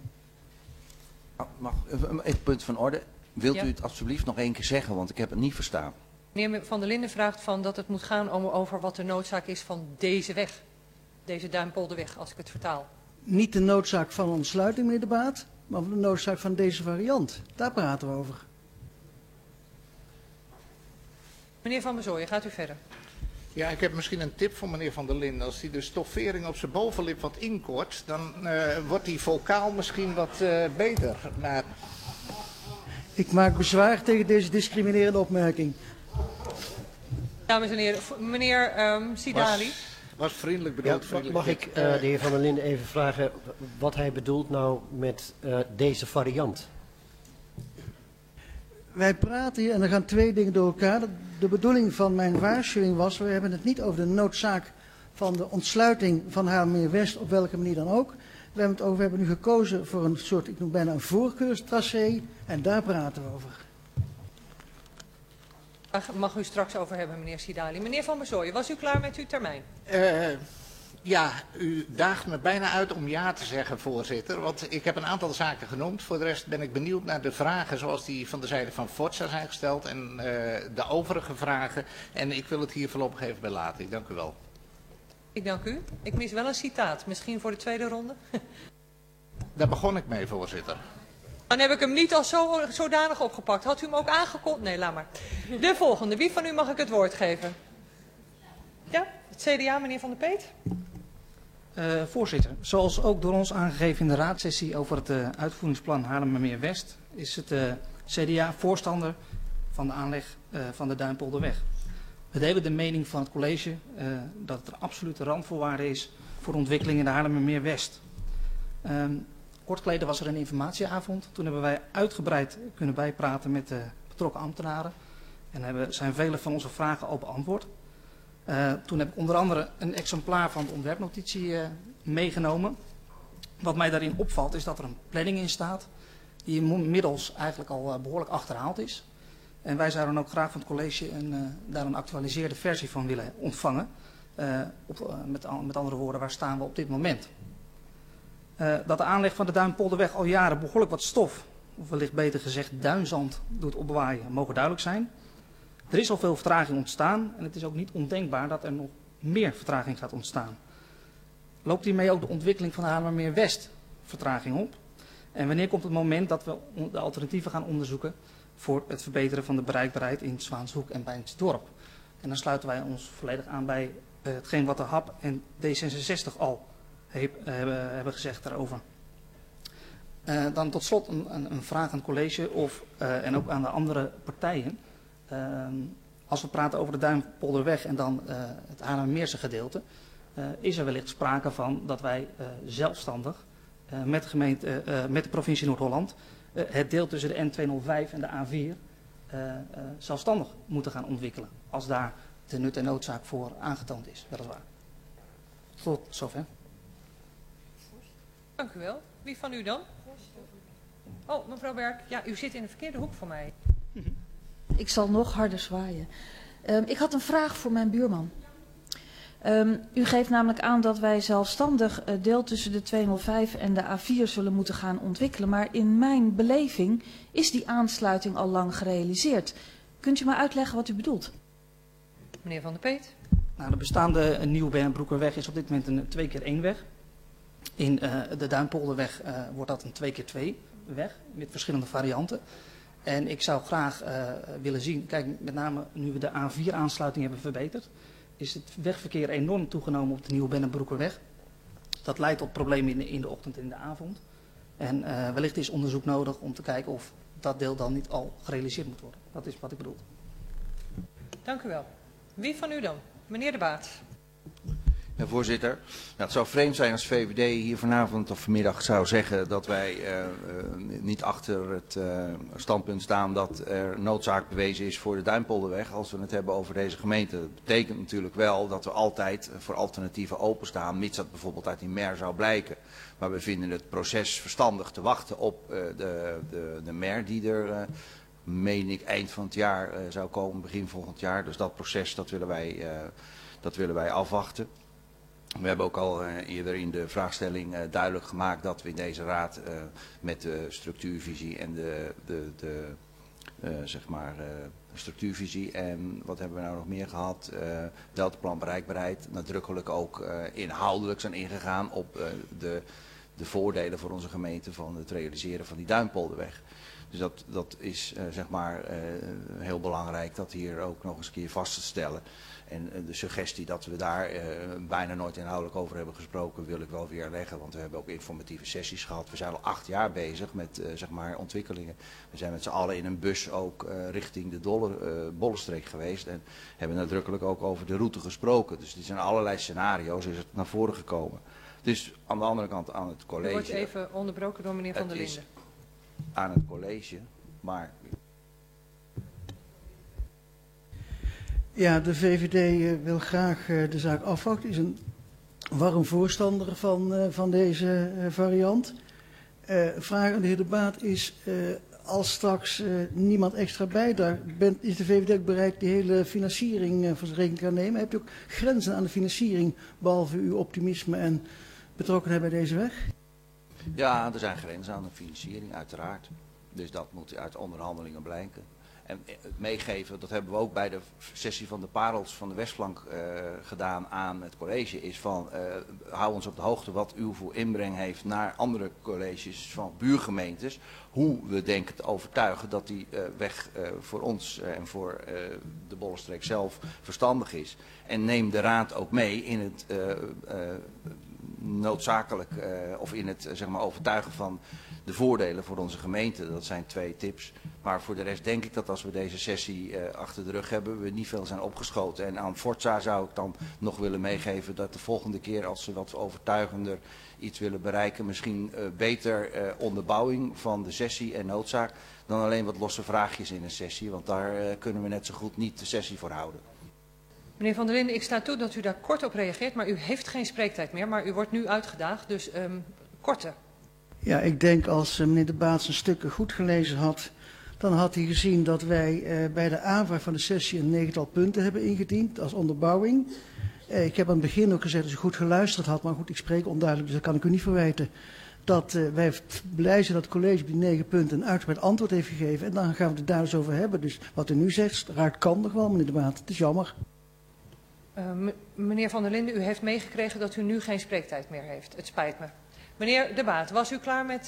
Mag even een punt van orde. Wilt u het alsjeblieft nog één keer zeggen, want ik heb het niet verstaan. Meneer Van der Linden vraagt van dat het moet gaan over wat de noodzaak is van deze weg. Deze Duimpolderweg, als ik het vertaal. Niet de noodzaak van ontsluiting, meneer De Baat, maar de noodzaak van deze variant. Daar praten we over. Meneer Van Bezooijen, gaat u verder. Ja, ik heb misschien een tip voor meneer Van der Linden. Als hij de stoffering op zijn bovenlip wat inkort, dan wordt die vocaal misschien wat beter. Maar... Ik maak bezwaar tegen deze discriminerende opmerking. Dames en heren, meneer Sidali. Was vriendelijk bedoeld. Ja, mag ik de heer Van der Linden even vragen wat hij bedoelt nou met deze variant? Wij praten hier en er gaan twee dingen door elkaar. De bedoeling van mijn waarschuwing was, we hebben het niet over de noodzaak van de ontsluiting van Haarlemmermeer-West, op welke manier dan ook. We hebben nu gekozen voor een soort, ik noem bijna een voorkeurstracé en daar praten we over. Daar mag u straks over hebben, meneer Sidali. Meneer Van Bezooijen, was u klaar met uw termijn? Ja, u daagt me bijna uit om ja te zeggen, voorzitter. Want ik heb een aantal zaken genoemd. Voor de rest ben ik benieuwd naar de vragen zoals die van de zijde van Forza zijn gesteld. En de overige vragen. En ik wil het hier voorlopig even bij laten. Ik dank u wel. Ik dank u. Ik mis wel een citaat. Misschien voor de tweede ronde? Daar begon ik mee, voorzitter. Dan heb ik hem niet als zodanig opgepakt. Had u hem ook aangekondigd? Nee, laat maar. De volgende. Wie van u mag ik het woord geven? Ja, het CDA, meneer Van der Peet. Voorzitter, zoals ook door ons aangegeven in de raadsessie over het uitvoeringsplan Haarlemmermeer-West, is het CDA voorstander van de aanleg van de Duimpolderweg. We delen de mening van het college dat het een absolute randvoorwaarde is voor de ontwikkeling in de Haarlemmermeer-West. Kort geleden was er een informatieavond. Toen hebben wij uitgebreid kunnen bijpraten met de betrokken ambtenaren en zijn vele van onze vragen al beantwoord. Toen heb ik onder andere een exemplaar van de ontwerpnotitie meegenomen. Wat mij daarin opvalt is dat er een planning in staat die inmiddels eigenlijk al behoorlijk achterhaald is. En wij zouden ook graag van het college daar een actualiseerde versie van willen ontvangen. Met andere woorden, waar staan we op dit moment? Dat de aanleg van de Duimpolderweg al jaren behoorlijk wat stof, of wellicht beter gezegd duinzand, doet opwaaien, mogen duidelijk zijn. Er is al veel vertraging ontstaan en het is ook niet ondenkbaar dat er nog meer vertraging gaat ontstaan. Loopt hiermee ook de ontwikkeling van de Haarlemmermeer-West vertraging op? En wanneer komt het moment dat we de alternatieven gaan onderzoeken voor het verbeteren van de bereikbaarheid in Zwaanshoek en Beinsdorp? En dan sluiten wij ons volledig aan bij hetgeen wat de HAP en D66 al hebben gezegd daarover. Dan tot slot een vraag aan het college en ook aan de andere partijen. Als we praten over de Duimpolderweg en dan het Haarlemmermeerse gedeelte, is er wellicht sprake van dat wij zelfstandig met de provincie Noord-Holland het deel tussen de N205 en de A4 zelfstandig moeten gaan ontwikkelen. Als daar de nut en noodzaak voor aangetoond is, weliswaar. Tot zover. Dank u wel. Wie van u dan? Oh, mevrouw Berk. Ja, u zit in de verkeerde hoek van mij. Ik zal nog harder zwaaien. Ik had een vraag voor mijn buurman. U geeft namelijk aan dat wij zelfstandig deel tussen de 205 en de A4 zullen moeten gaan ontwikkelen. Maar in mijn beleving is die aansluiting al lang gerealiseerd. Kunt u mij uitleggen wat u bedoelt? Meneer Van der Peet. Nou, de bestaande Nieuw-Bernbroekerweg is op dit moment een 2x1 weg. In de Duimpolderweg wordt dat een 2x2 weg met verschillende varianten. En ik zou graag willen zien, kijk, met name nu we de A4-aansluiting hebben verbeterd, is het wegverkeer enorm toegenomen op de Nieuw-Bernbroekerweg. Dat leidt tot problemen in de ochtend en in de avond. En wellicht is onderzoek nodig om te kijken of dat deel dan niet al gerealiseerd moet worden. Dat is wat ik bedoel. Dank u wel. Wie van u dan? Meneer De Baat. Ja, voorzitter, nou, het zou vreemd zijn als VVD hier vanavond of vanmiddag zou zeggen dat wij niet achter het standpunt staan dat er noodzaak bewezen is voor de Duimpolderweg als we het hebben over deze gemeente. Dat betekent natuurlijk wel dat we altijd voor alternatieven openstaan, mits dat bijvoorbeeld uit die MER zou blijken. Maar we vinden het proces verstandig te wachten op de MER die er, meen ik, eind van het jaar zou komen, begin volgend jaar. Dus dat proces dat willen wij afwachten. We hebben ook al eerder in de vraagstelling duidelijk gemaakt dat we in deze raad met de structuurvisie en zeg maar, structuurvisie. En wat hebben we nou nog meer gehad? Deltaplan bereikbaarheid, nadrukkelijk ook inhoudelijk zijn ingegaan op de voordelen voor onze gemeente van het realiseren van die Duinpolderweg. Dus dat is zeg maar heel belangrijk dat hier ook nog eens een keer vast te stellen. En de suggestie dat we daar bijna nooit inhoudelijk over hebben gesproken wil ik wel weer leggen. Want we hebben ook informatieve sessies gehad. We zijn al 8 jaar bezig met zeg maar ontwikkelingen. We zijn met z'n allen in een bus ook richting de Bollenstreek geweest. En hebben nadrukkelijk ook over de route gesproken. Dus dit zijn allerlei scenario's, is het naar voren gekomen. Dus aan de andere kant aan het college. U wordt even onderbroken door meneer Van der Linden. Aan het college, maar... Ja, de VVD wil graag de zaak afwachten. Is een warm voorstander van deze variant. Vraag aan de heer De Baat is, als straks niemand extra bijdraagt, is de VVD ook bereid die hele financiering voor zijn rekening te nemen? Hebt u ook grenzen aan de financiering, behalve uw optimisme en betrokkenheid bij deze weg? Ja, er zijn grenzen aan de financiering, uiteraard. Dus dat moet uit onderhandelingen blijken. En het meegeven, dat hebben we ook bij de sessie van de parels van de Westflank gedaan aan het college, is van hou ons op de hoogte wat u voor inbreng heeft naar andere colleges van buurgemeentes. Hoe we denken te overtuigen dat die weg voor ons en voor de Bollenstreek zelf verstandig is. En neem de raad ook mee in het noodzakelijk of in het zeg maar overtuigen van de voordelen voor onze gemeente. Dat zijn 2 tips. Maar voor de rest denk ik dat als we deze sessie achter de rug hebben, we niet veel zijn opgeschoten. En aan Forza zou ik dan nog willen meegeven dat de volgende keer als ze wat overtuigender iets willen bereiken, misschien beter onderbouwing van de sessie en noodzaak dan alleen wat losse vraagjes in een sessie. Want daar kunnen we net zo goed niet de sessie voor houden. Meneer Van der Linden, ik sta toe dat u daar kort op reageert, maar u heeft geen spreektijd meer. Maar u wordt nu uitgedaagd, dus korte. Ja, ik denk als meneer De Baat zijn stukken goed gelezen had, dan had hij gezien dat wij bij de aanvraag van de sessie een 9-tal punten hebben ingediend als onderbouwing. Ik heb aan het begin ook gezegd dat u goed geluisterd had, maar goed, ik spreek onduidelijk, dus dat kan ik u niet verwijten. Dat wij blij zijn dat het college op die 9 punten een uitgebreid antwoord heeft gegeven. En dan gaan we het daar dus over hebben. Dus wat u nu zegt, raakt kan nog wel, meneer De Baat. Het is jammer. Meneer Van der Linden, u heeft meegekregen dat u nu geen spreektijd meer heeft. Het spijt me. Meneer De Baat, was u klaar met...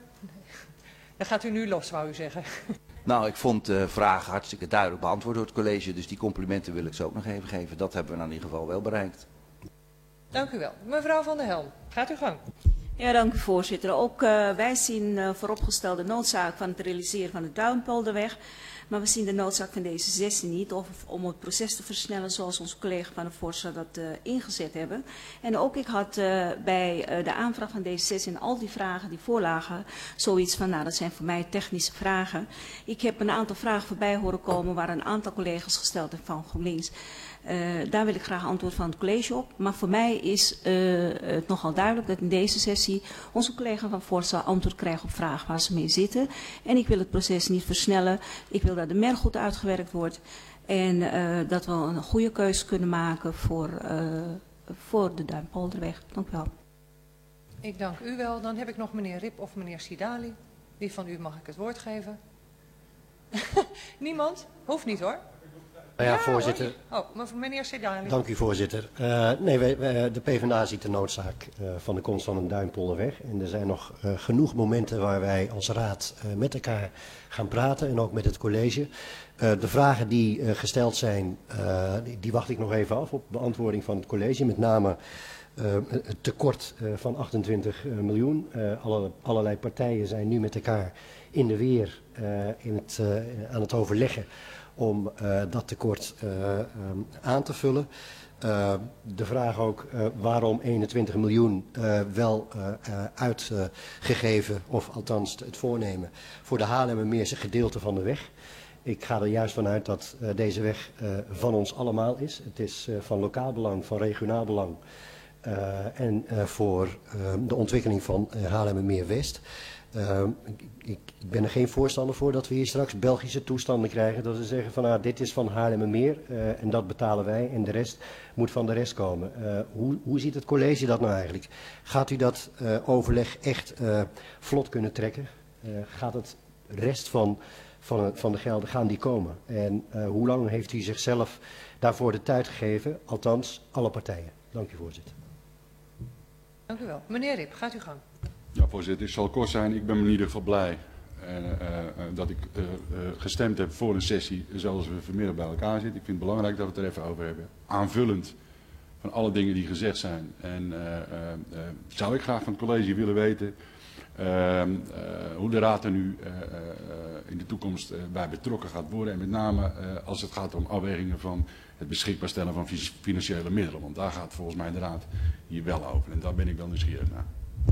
Dan gaat u nu los, wou u zeggen. Nou, ik vond de vraag hartstikke duidelijk beantwoord door het college. Dus die complimenten wil ik ze ook nog even geven. Dat hebben we in ieder geval wel bereikt. Dank u wel. Mevrouw Van der Helm, gaat u gang. Ja, dank u voorzitter. Ook wij zien vooropgestelde noodzaak van het realiseren van de Duinpolderweg. Maar we zien de noodzaak van deze sessie niet om het proces te versnellen zoals onze collega van de Forza dat ingezet hebben. En ook ik had bij de aanvraag van deze sessie en al die vragen die voorlagen zoiets van, nou dat zijn voor mij technische vragen. Ik heb een aantal vragen voorbij horen komen waar een aantal collega's gesteld hebben van GroenLinks. Daar wil ik graag antwoord van het college op. Maar voor mij is het nogal duidelijk dat in deze sessie onze collega van Forza antwoord krijgt op vragen waar ze mee zitten. En ik wil het proces niet versnellen. Ik wil dat de MER goed uitgewerkt wordt. En dat we een goede keuze kunnen maken voor de Duinpolderweg. Dank u wel. Ik dank u wel. Dan heb ik nog meneer Rip of meneer Sidali. Wie van u mag ik het woord geven? Niemand? Hoeft niet hoor. Ja, voorzitter. Oh, meneer Sidali. Dank u, voorzitter. De PvdA ziet de noodzaak van de komst van een Duinpolderweg. En er zijn nog genoeg momenten waar wij als raad met elkaar gaan praten en ook met het college. De vragen die gesteld zijn, die wacht ik nog even af op beantwoording van het college. Met name het tekort van 28 miljoen. Allerlei partijen zijn nu met elkaar in de weer aan het overleggen om dat tekort aan te vullen. De vraag ook waarom 21 miljoen wel uitgegeven, of althans het voornemen, voor de Haarlemmermeerse gedeelte van de weg. Ik ga er juist vanuit dat deze weg van ons allemaal is. Het is van lokaal belang, van regionaal belang en voor de ontwikkeling van Haarlemmermeer-West. Ik ben er geen voorstander voor dat we hier straks Belgische toestanden krijgen. Dat ze zeggen van dit is van Haarlemmermeer en dat betalen wij en de rest moet van de rest komen. Hoe ziet het college dat nou eigenlijk? Gaat u dat overleg echt vlot kunnen trekken? Gaat het rest van de gelden gaan die komen? En hoe lang heeft u zichzelf daarvoor de tijd gegeven? Althans, alle partijen. Dank u, voorzitter. Dank u wel. Meneer Rip, gaat u gang. Ja, voorzitter, ik zal kort zijn. Ik ben in ieder geval blij dat ik gestemd heb voor een sessie zoals we vanmiddag bij elkaar zitten. Ik vind het belangrijk dat we het er even over hebben. Aanvullend van alle dingen die gezegd zijn. En zou ik graag van het college willen weten hoe de raad er nu in de toekomst bij betrokken gaat worden. En met name als het gaat om afwegingen van het beschikbaar stellen van financiële middelen. Want daar gaat volgens mij de raad hier wel over. En daar ben ik wel nieuwsgierig naar.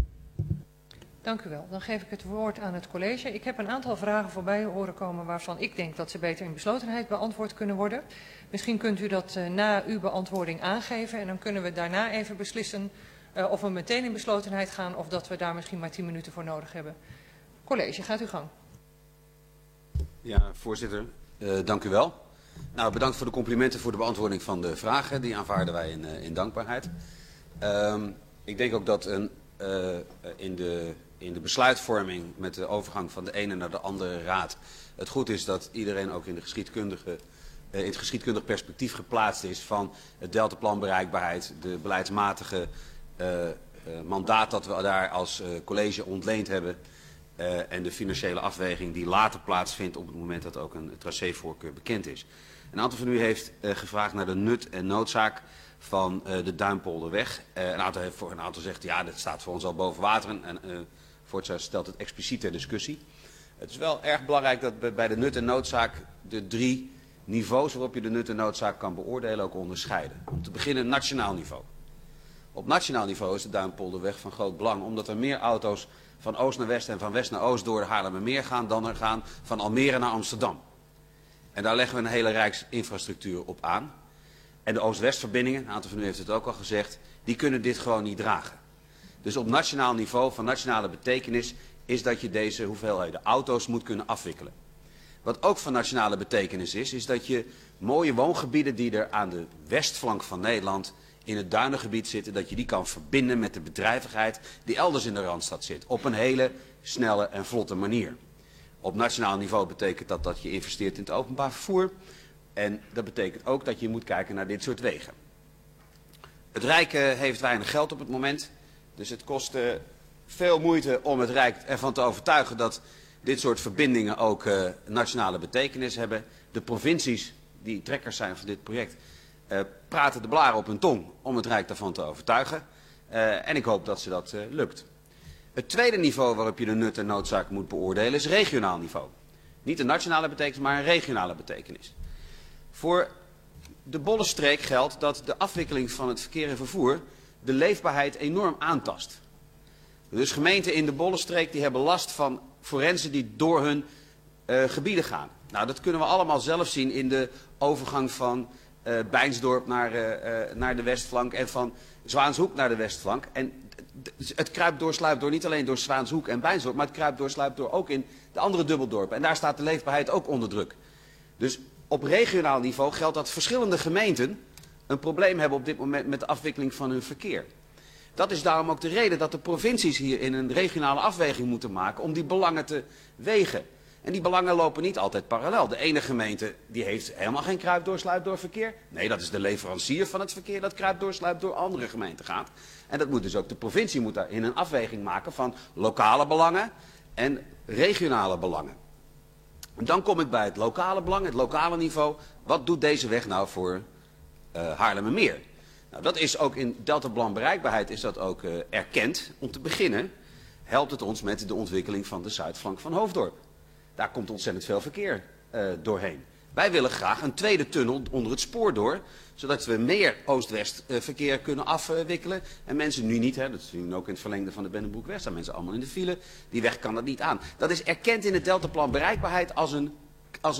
Dank u wel. Dan geef ik het woord aan het college. Ik heb een aantal vragen voorbij horen komen waarvan ik denk dat ze beter in beslotenheid beantwoord kunnen worden. Misschien kunt u dat na uw beantwoording aangeven en dan kunnen we daarna even beslissen of we meteen in beslotenheid gaan of dat we daar misschien maar 10 minuten voor nodig hebben. College, gaat uw gang. Ja, voorzitter, dank u wel. Nou, bedankt voor de complimenten voor de beantwoording van de vragen. Die aanvaarden wij in dankbaarheid. Ik denk ook dat in de besluitvorming met de overgang van de ene naar de andere raad het goed is dat iedereen ook in het geschiedkundig perspectief geplaatst is van het deltaplan bereikbaarheid, de beleidsmatige mandaat dat we daar als college ontleend hebben en de financiële afweging die later plaatsvindt op het moment dat ook een tracévoorkeur bekend is. Een aantal van u heeft gevraagd naar de nut en noodzaak van de Duinpolderweg. Een aantal zegt ja, dat staat voor ons al boven water en Forza stelt het expliciet ter discussie. Het is wel erg belangrijk dat bij de nut en noodzaak de 3 niveaus waarop je de nut en noodzaak kan beoordelen ook onderscheiden. Om te beginnen nationaal niveau. Op nationaal niveau is de Duinpolderweg van groot belang omdat er meer auto's van oost naar west en van west naar oost door de Haarlemmermeer gaan dan er gaan van Almere naar Amsterdam. En daar leggen we een hele rijksinfrastructuur op aan. En de Oost-West-verbindingen, een aantal van u heeft het ook al gezegd, die kunnen dit gewoon niet dragen. Dus op nationaal niveau, van nationale betekenis, is dat je deze hoeveelheden auto's moet kunnen afwikkelen. Wat ook van nationale betekenis is dat je mooie woongebieden die er aan de westflank van Nederland in het duinengebied zitten, dat je die kan verbinden met de bedrijvigheid die elders in de Randstad zit. Op een hele snelle en vlotte manier. Op nationaal niveau betekent dat je investeert in het openbaar vervoer. En dat betekent ook dat je moet kijken naar dit soort wegen. Het Rijk heeft weinig geld op het moment. Dus het kost veel moeite om het Rijk ervan te overtuigen dat dit soort verbindingen ook nationale betekenis hebben. De provincies die trekkers zijn van dit project praten de blaren op hun tong om het Rijk daarvan te overtuigen. En ik hoop dat ze dat lukt. Het tweede niveau waarop je de nut en noodzaak moet beoordelen is regionaal niveau. Niet een nationale betekenis, maar een regionale betekenis. Voor de Bollenstreek geldt dat de afwikkeling van het verkeer en vervoer de leefbaarheid enorm aantast. Dus gemeenten in de Bollenstreek die hebben last van forensen die door hun gebieden gaan. Nou, dat kunnen we allemaal zelf zien in de overgang van Beinsdorp naar de westflank en van Zwaanshoek naar de westflank. En het kruipt door, sluipt door, niet alleen door Zwaanshoek en Beinsdorp, maar het kruipt door, sluipt door ook in de andere dubbeldorpen. En daar staat de leefbaarheid ook onder druk. Dus op regionaal niveau geldt dat verschillende gemeenten een probleem hebben op dit moment met de afwikkeling van hun verkeer. Dat is daarom ook de reden dat de provincies hier in een regionale afweging moeten maken om die belangen te wegen. En die belangen lopen niet altijd parallel. De ene gemeente die heeft helemaal geen kruipdoor, sluipdoor verkeer. Nee, dat is de leverancier van het verkeer dat kruipdoor, sluipdoor andere gemeenten gaat. En dat moet dus ook de provincie moet daar in een afweging maken van lokale belangen en regionale belangen. En dan kom ik bij het lokale belang, het lokale niveau. Wat doet deze weg nou voor Haarlemmermeer? Nou, dat is ook in deltaplan bereikbaarheid is dat ook erkend. Om te beginnen helpt het ons met de ontwikkeling van de zuidflank van Hoofddorp. Daar komt ontzettend veel verkeer doorheen. Wij willen graag een tweede tunnel onder het spoor door, zodat we meer oost-west verkeer kunnen afwikkelen. En mensen nu niet, dat zien we ook in het verlengde van de Bennebroekweg, staan mensen allemaal in de file. Die weg kan dat niet aan. Dat is erkend in het deltaplan bereikbaarheid als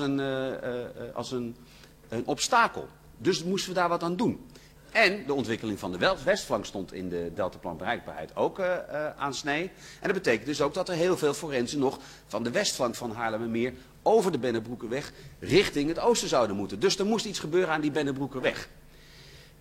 een obstakel. Dus moesten we daar wat aan doen. En de ontwikkeling van de westflank stond in de deltaplan bereikbaarheid ook aan snee. En dat betekent dus ook dat er heel veel forensen nog van de westflank van Haarlemmermeer over de Bennebroekerweg richting het oosten zouden moeten. Dus er moest iets gebeuren aan die Bennebroekerweg.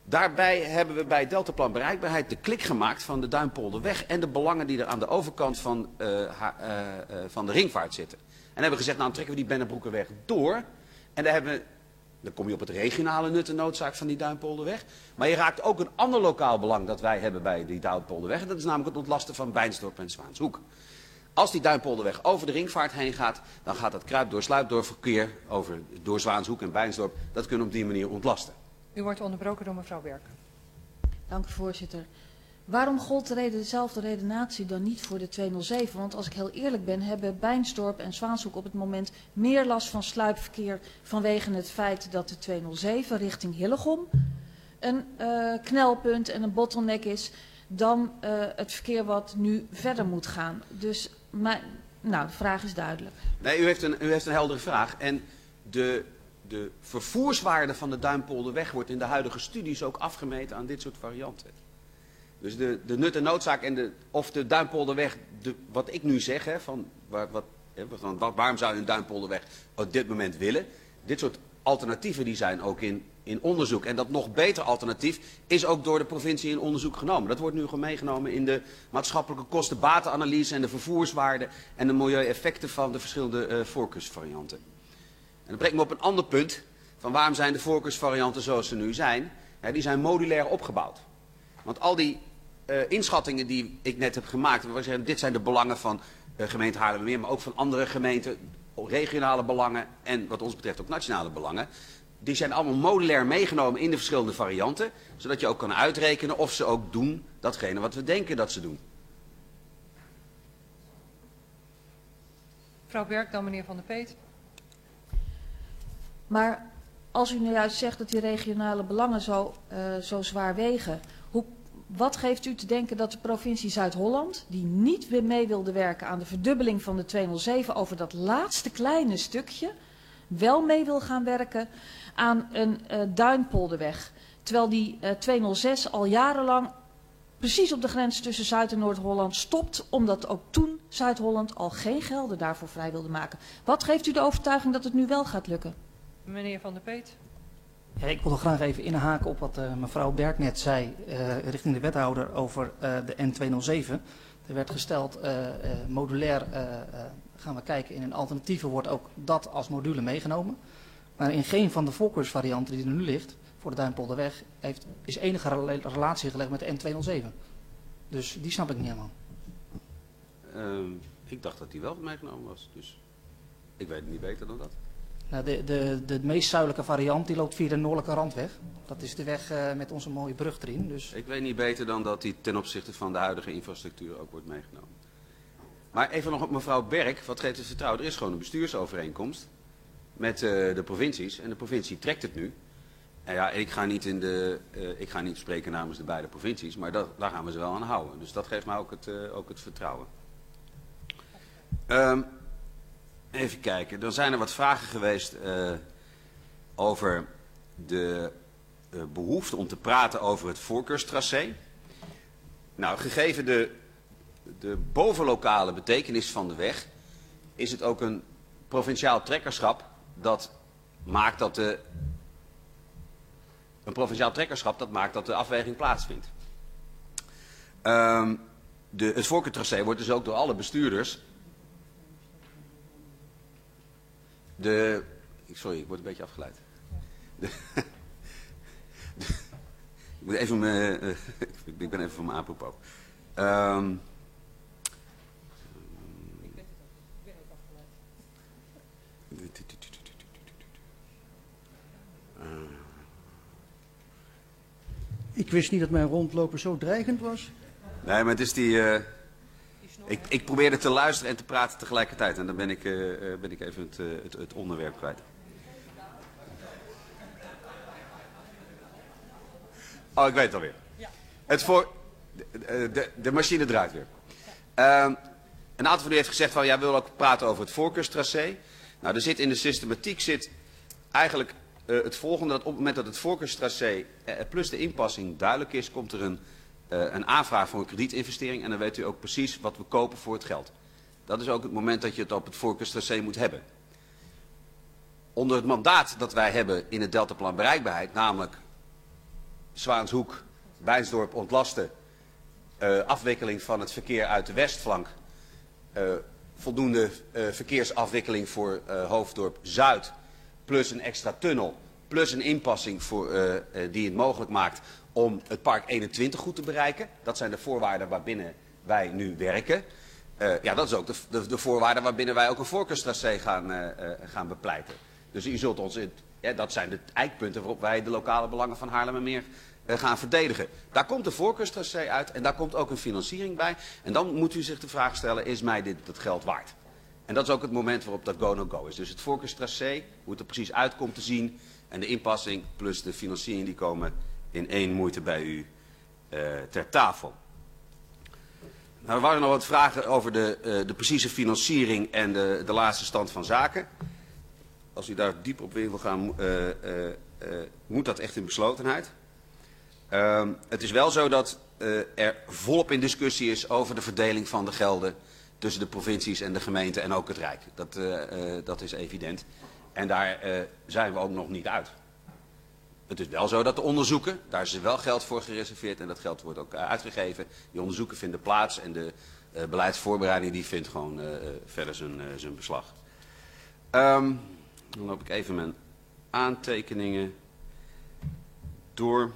Daarbij hebben we bij Deltaplan Bereikbaarheid de klik gemaakt van de Duinpolderweg en de belangen die er aan de overkant van de ringvaart zitten. En hebben we gezegd, nou dan trekken we die Bennebroekerweg door. En dan kom je op het regionale nut en noodzaak van die Duinpolderweg. Maar je raakt ook een ander lokaal belang dat wij hebben bij die Duinpolderweg. En dat is namelijk het ontlasten van Beinsdorp en Zwaanshoek. Als die Duinpolderweg over de ringvaart heen gaat, dan gaat dat kruipdoor-sluipdoorverkeer door Zwaanshoek en Beinsdorp. Dat kunnen we op die manier ontlasten. U wordt onderbroken door mevrouw Berk. Dank u, voorzitter. Waarom gold dezelfde redenatie dan niet voor de 207? Want als ik heel eerlijk ben, hebben Beinsdorp en Zwaanshoek op het moment meer last van sluipverkeer vanwege het feit dat de 207 richting Hillegom een knelpunt en een bottleneck is dan het verkeer wat nu verder moet gaan. Dus de vraag is duidelijk. Nee, u heeft een heldere vraag. En de vervoerswaarde van de Duinpolderweg wordt in de huidige studies ook afgemeten aan dit soort varianten. Dus de nut en noodzaak of de Duinpolderweg, wat ik nu zeg, hè, waarom zou je een Duinpolderweg op dit moment willen? Dit soort alternatieven die zijn ook in onderzoek. En dat nog beter alternatief is ook door de provincie in onderzoek genomen. Dat wordt nu gewoon meegenomen in de maatschappelijke kosten-batenanalyse en de vervoerswaarde en de milieueffecten van de verschillende voorkeursvarianten. En dat brengt me op een ander punt, van waarom zijn de voorkeursvarianten zoals ze nu zijn? Ja, die zijn modulair opgebouwd. Want al die inschattingen die ik net heb gemaakt, we zeggen, dit zijn de belangen van gemeente Haarlemmermeer, maar ook van andere gemeenten, regionale belangen en wat ons betreft ook nationale belangen. Die zijn allemaal modulair meegenomen in de verschillende varianten, zodat je ook kan uitrekenen of ze ook doen datgene wat we denken dat ze doen. Mevrouw Berk, dan meneer Van der Peet. Maar als u nu juist zegt dat die regionale belangen zo zwaar wegen, wat geeft u te denken dat de provincie Zuid-Holland, die niet weer mee wilde werken aan de verdubbeling van de 207 over dat laatste kleine stukje, wel mee wil gaan werken aan een Duinpolderweg? Terwijl die 206 al jarenlang precies op de grens tussen Zuid- en Noord-Holland stopt, omdat ook toen Zuid-Holland al geen gelden daarvoor vrij wilde maken. Wat geeft u de overtuiging dat het nu wel gaat lukken? Meneer Van der Peet. Ja, ik wil er graag even inhaken op wat mevrouw Berk net zei richting de wethouder over de N207. Er werd gesteld, modulair gaan we kijken in een alternatieve wordt ook dat als module meegenomen. Maar in geen van de voorkeursvarianten die er nu ligt voor de Duinpolderweg is enige relatie gelegd met de N207. Dus die snap ik niet helemaal. Ik dacht dat die wel meegenomen was, dus ik weet het niet beter dan dat. Nou, de meest zuidelijke variant die loopt via de noordelijke randweg. Dat is de weg met onze mooie brug erin. Dus... Ik weet niet beter dan dat die ten opzichte van de huidige infrastructuur ook wordt meegenomen. Maar even nog op mevrouw Berk, wat geeft het vertrouwen? Er is gewoon een bestuursovereenkomst met de provincies en de provincie trekt het nu. En ja, ik ga niet spreken namens de beide provincies, maar daar gaan we ze wel aan houden. Dus dat geeft mij ook het vertrouwen. Even kijken, er zijn er wat vragen geweest over de behoefte om te praten over het voorkeurstracé. Nou, gegeven de bovenlokale betekenis van de weg, is het ook een provinciaal trekkerschap dat maakt dat de afweging plaatsvindt. Het voorkeurstracé wordt dus ook door alle bestuurders. Sorry, ik word een beetje afgeleid. Ik moet even ik ben even van mijn aanpoep ook. Ik wist niet dat mijn rondlopen zo dreigend was. Nee, maar het is die... Ik probeerde te luisteren en te praten tegelijkertijd. En dan ben ik even het onderwerp kwijt. Oh, ik weet het alweer. De machine draait weer. Een aantal van u heeft gezegd van, ja, we willen ook praten over het voorkeurstracé. Nou, er zit in de systematiek eigenlijk het volgende. Dat op het moment dat het voorkeurstracé plus de inpassing duidelijk is, komt er een aanvraag voor een kredietinvestering. En dan weet u ook precies wat we kopen voor het geld. Dat is ook het moment dat je het op het voorkeurstracé moet hebben. Onder het mandaat dat wij hebben in het Deltaplan Bereikbaarheid, namelijk Zwaanshoek, Wijnsdorp ontlasten. Afwikkeling van het verkeer uit de westflank. Voldoende verkeersafwikkeling voor Hoofddorp Zuid. Plus een extra tunnel. Plus een inpassing die het mogelijk maakt om het Park 21 goed te bereiken. Dat zijn de voorwaarden waarbinnen wij nu werken. Ja, dat is ook de voorwaarden waarbinnen wij ook een voorkeurstracé gaan bepleiten. Dus u zult ons, dat zijn de eikpunten waarop wij de lokale belangen van Haarlemmermeer gaan verdedigen. Daar komt de voorkeurstracé uit en daar komt ook een financiering bij. En dan moet u zich de vraag stellen, is mij dat geld waard? En dat is ook het moment waarop dat go-no-go is. Dus het voorkeurstracé, hoe het er precies uit komt te zien, en de inpassing plus de financiering, die komen in één moeite bij u ter tafel. Nou, er waren nog wat vragen over de precieze financiering en de laatste stand van zaken. Als u daar diep op in wil gaan, moet dat echt in beslotenheid. Het is wel zo dat er volop in discussie is over de verdeling van de gelden tussen de provincies en de gemeente en ook het Rijk. Dat is evident. En daar zijn we ook nog niet uit. Het is wel zo dat de onderzoeken, daar is wel geld voor gereserveerd en dat geld wordt ook uitgegeven. Die onderzoeken vinden plaats en de beleidsvoorbereiding die vindt gewoon verder zijn beslag. Dan loop ik even mijn aantekeningen door.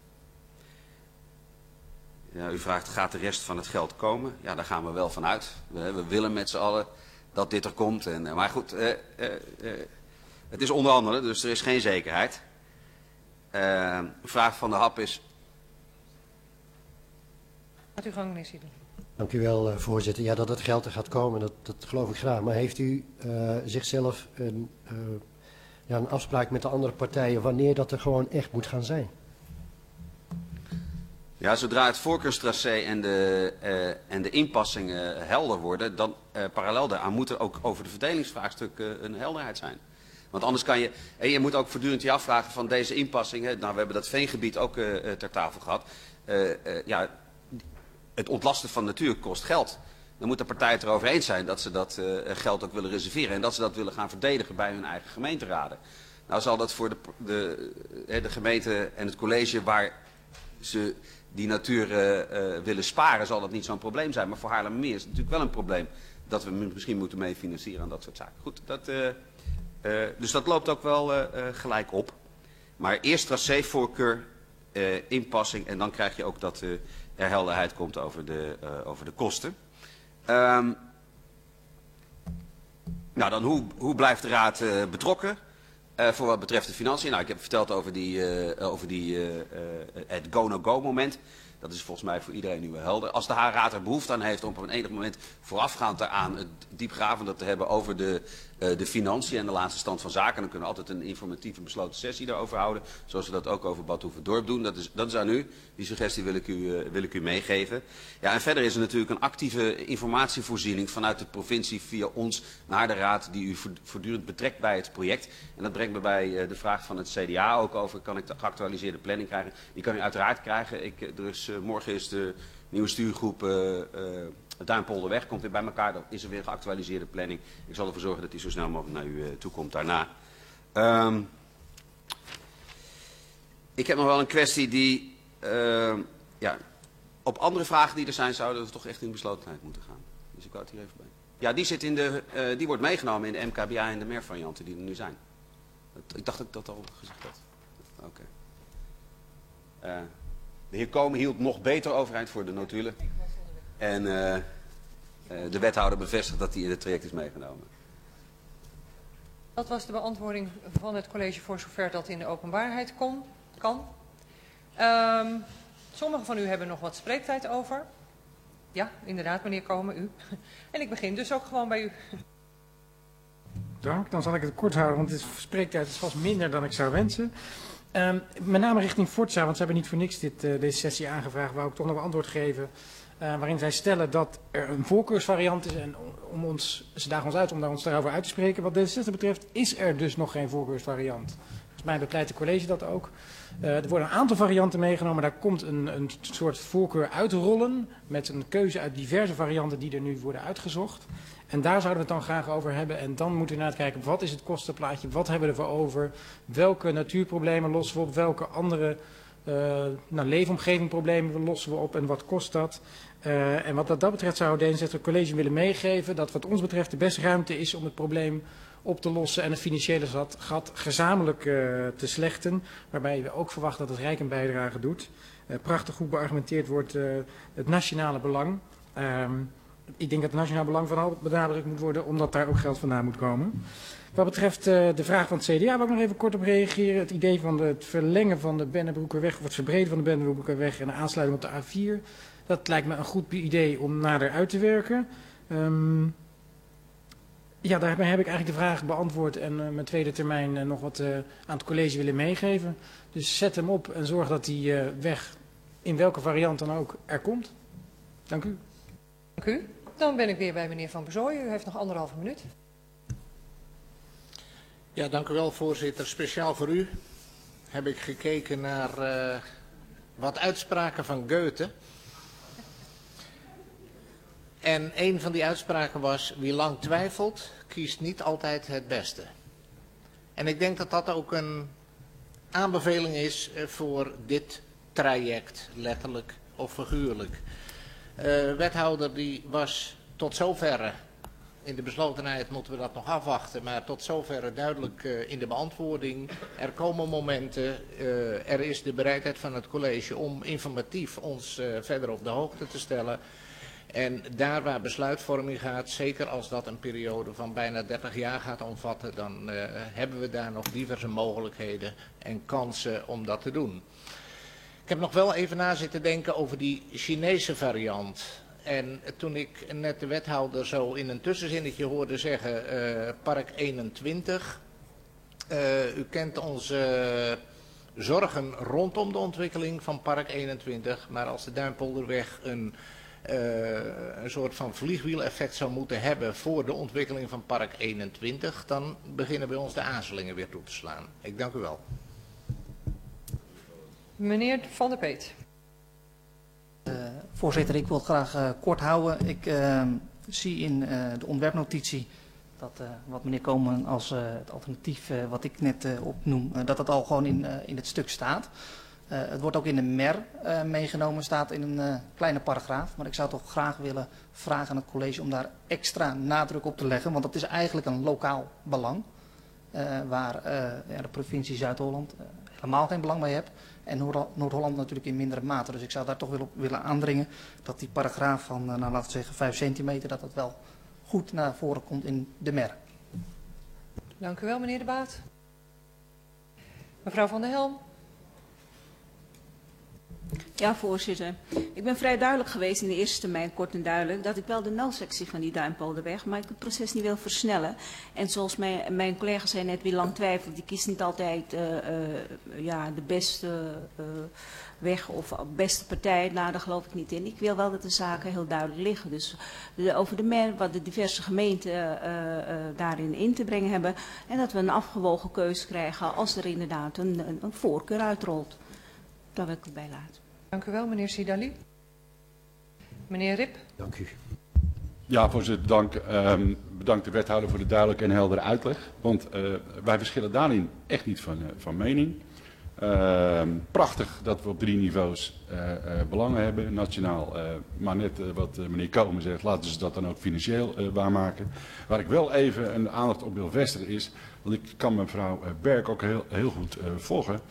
Ja, u vraagt, gaat de rest van het geld komen? Ja, daar gaan we wel van uit. We willen met z'n allen dat dit er komt. Maar goed, het is onderhandelen, dus er is geen zekerheid. De vraag van de Hap is... Gaat u gang, meneer Siedel. Dank u wel, voorzitter. Ja, dat het geld er gaat komen, dat geloof ik graag. Maar heeft u zichzelf een afspraak met de andere partijen wanneer dat er gewoon echt moet gaan zijn? Ja, zodra het voorkeurstracé en de inpassingen helder worden, dan parallel daaraan moet er ook over de verdelingsvraagstukken een helderheid zijn. Want anders kan je, en je moet ook voortdurend je afvragen van deze inpassingen, nou we hebben dat veengebied ook ter tafel gehad, ja, het ontlasten van natuur kost geld. Dan moet de partij het erover eens zijn dat ze dat geld ook willen reserveren en dat ze dat willen gaan verdedigen bij hun eigen gemeenteraden. Nou zal dat voor de gemeente en het college waar ze die natuur willen sparen, zal dat niet zo'n probleem zijn. Maar voor Haarlemmermeer is het natuurlijk wel een probleem dat we misschien moeten mee financieren aan dat soort zaken. Goed, dus dat loopt ook wel gelijk op. Maar eerst tracévoorkeur, inpassing en dan krijg je ook dat er helderheid komt over de kosten. Nou, dan hoe blijft de Raad betrokken? Voor wat betreft de financiën. Nou, ik heb verteld over het go-no-go moment. Dat is volgens mij voor iedereen nu wel helder. Als de Raad er behoefte aan heeft om op een enig moment voorafgaand daaraan het diepgravender te hebben over de financiën en de laatste stand van zaken, dan kunnen we altijd een informatieve besloten sessie daarover houden. Zoals we dat ook over Bad Hoeverdorp doen. Dat is aan u. Die suggestie wil ik u meegeven. Ja, en verder is er natuurlijk een actieve informatievoorziening vanuit de provincie via ons naar de Raad die u voortdurend betrekt bij het project. En dat brengt me bij de vraag van het CDA ook over, kan ik de geactualiseerde planning krijgen? Die kan u uiteraard krijgen. Morgen is de nieuwe stuurgroep Duinpolderweg komt weer bij elkaar. Dan is er weer een geactualiseerde planning. Ik zal ervoor zorgen dat die zo snel mogelijk naar u toe komt daarna. Ik heb nog wel een kwestie die... ja, op andere vragen die er zijn, zouden we toch echt in beslotenheid moeten gaan. Dus ik wou het hier even bij. Ja, die wordt meegenomen in de MKBA en de meervarianten die er nu zijn. Ik dacht dat ik dat al gezegd had. Oké. De heer Komen hield nog beter overeind voor de notulen. En de wethouder bevestigt dat hij in het traject is meegenomen. Dat was de beantwoording van het college voor zover dat in de openbaarheid kan. Sommigen van u hebben nog wat spreektijd over. Ja, inderdaad, meneer Komen, u. En ik begin dus ook gewoon bij u. Dank, dan zal ik het kort houden, want de spreektijd is vast minder dan ik zou wensen. Met name richting Forza, want ze hebben niet voor niks deze sessie aangevraagd, wou ik toch nog een antwoord geven. Waarin zij stellen dat er een voorkeursvariant is en ze dagen ons uit om ons daarover uit te spreken. Wat D66 betreft is er dus nog geen voorkeursvariant. Volgens mij bepleit het college dat ook. Er worden een aantal varianten meegenomen. Daar komt een soort voorkeur uitrollen met een keuze uit diverse varianten die er nu worden uitgezocht. En daar zouden we het dan graag over hebben. En dan moeten we naar kijken, wat is het kostenplaatje? Wat hebben we ervoor over? Welke natuurproblemen lossen we op? Welke andere leefomgevingproblemen lossen we op en wat kost dat? En wat dat betreft zou het college willen meegeven dat wat ons betreft de beste ruimte is om het probleem op te lossen en het financiële gat gezamenlijk te slechten. Waarbij we ook verwachten dat het Rijk een bijdrage doet. Prachtig goed beargumenteerd wordt het nationale belang. Ik denk dat het nationaal belang vooral benadrukt moet worden, omdat daar ook geld vandaan moet komen. Wat betreft de vraag van het CDA wil ik nog even kort op reageren. Het idee van het verlengen van de Bennebroekerweg, of het verbreden van de Bennebroekerweg en de aansluiting op de A4. Dat lijkt me een goed idee om nader uit te werken. Daarmee heb ik eigenlijk de vraag beantwoord en mijn tweede termijn nog wat aan het college willen meegeven. Dus zet hem op en zorg dat die weg, in welke variant dan ook, er komt. Dank u. Dank u. Dan ben ik weer bij meneer Van Bezooijen. U heeft nog 1,5 minuut. Ja, dank u wel, voorzitter. Speciaal voor u heb ik gekeken naar wat uitspraken van Goethe. En een van die uitspraken was: wie lang twijfelt, kiest niet altijd het beste. En ik denk dat dat ook een aanbeveling is voor dit traject, letterlijk of figuurlijk. Wethouder die was tot zoverre, in de beslotenheid moeten we dat nog afwachten, maar tot zoverre duidelijk in de beantwoording. Er komen momenten, er is de bereidheid van het college om informatief ons verder op de hoogte te stellen. En daar waar besluitvorming gaat, zeker als dat een periode van bijna 30 jaar gaat omvatten, dan hebben we daar nog diverse mogelijkheden en kansen om dat te doen. Ik heb nog wel even na zitten denken over die Chinese variant. En toen ik net de wethouder zo in een tussenzinnetje hoorde zeggen, Park 21. U kent onze zorgen rondom de ontwikkeling van Park 21. Maar als de Duinpolderweg een soort van vliegwieleffect zou moeten hebben voor de ontwikkeling van Park 21, dan beginnen bij ons de aarzelingen weer toe te slaan. Ik dank u wel. Meneer Van der Peet. Voorzitter, ik wil het graag kort houden. Ik zie in de ontwerpnotitie dat wat meneer Komen als het alternatief wat ik net opnoem, dat dat al gewoon in het stuk staat. Het wordt ook in de MER meegenomen, staat in een kleine paragraaf. Maar ik zou toch graag willen vragen aan het college om daar extra nadruk op te leggen. Want dat is eigenlijk een lokaal belang. Waar de provincie Zuid-Holland helemaal geen belang bij heeft. En Noord-Holland natuurlijk in mindere mate. Dus ik zou daar toch willen aandringen dat die paragraaf van, laten we zeggen, 5 centimeter, dat dat wel goed naar voren komt in de MER. Dank u wel, meneer De Baat. Mevrouw Van der Helm. Ja, voorzitter. Ik ben vrij duidelijk geweest in de eerste termijn, kort en duidelijk, dat ik wel de noodzactie van die Duinpolderweg, maar ik het proces niet wil versnellen. En zoals mijn collega zei net, wie lang twijfelt, die kiest niet altijd de beste weg of beste partij. Nou, daar geloof ik niet in. Ik wil wel dat de zaken heel duidelijk liggen. Dus over de MER, wat de diverse gemeenten daarin in te brengen hebben. En dat we een afgewogen keuze krijgen als er inderdaad een voorkeur uitrolt. Daar wil ik het bij laten. Dank u wel, meneer Sidali. Meneer Rip. Dank u. Ja, voorzitter, dank. Bedankt de wethouder voor de duidelijke en heldere uitleg. Want wij verschillen daarin echt niet van mening. Prachtig dat we op 3 niveaus belangen hebben, nationaal. Maar net wat meneer Komen zegt, laten ze dat dan ook financieel waarmaken. Waar ik wel even een aandacht op wil vestigen is, want ik kan mevrouw Berk ook heel goed volgen.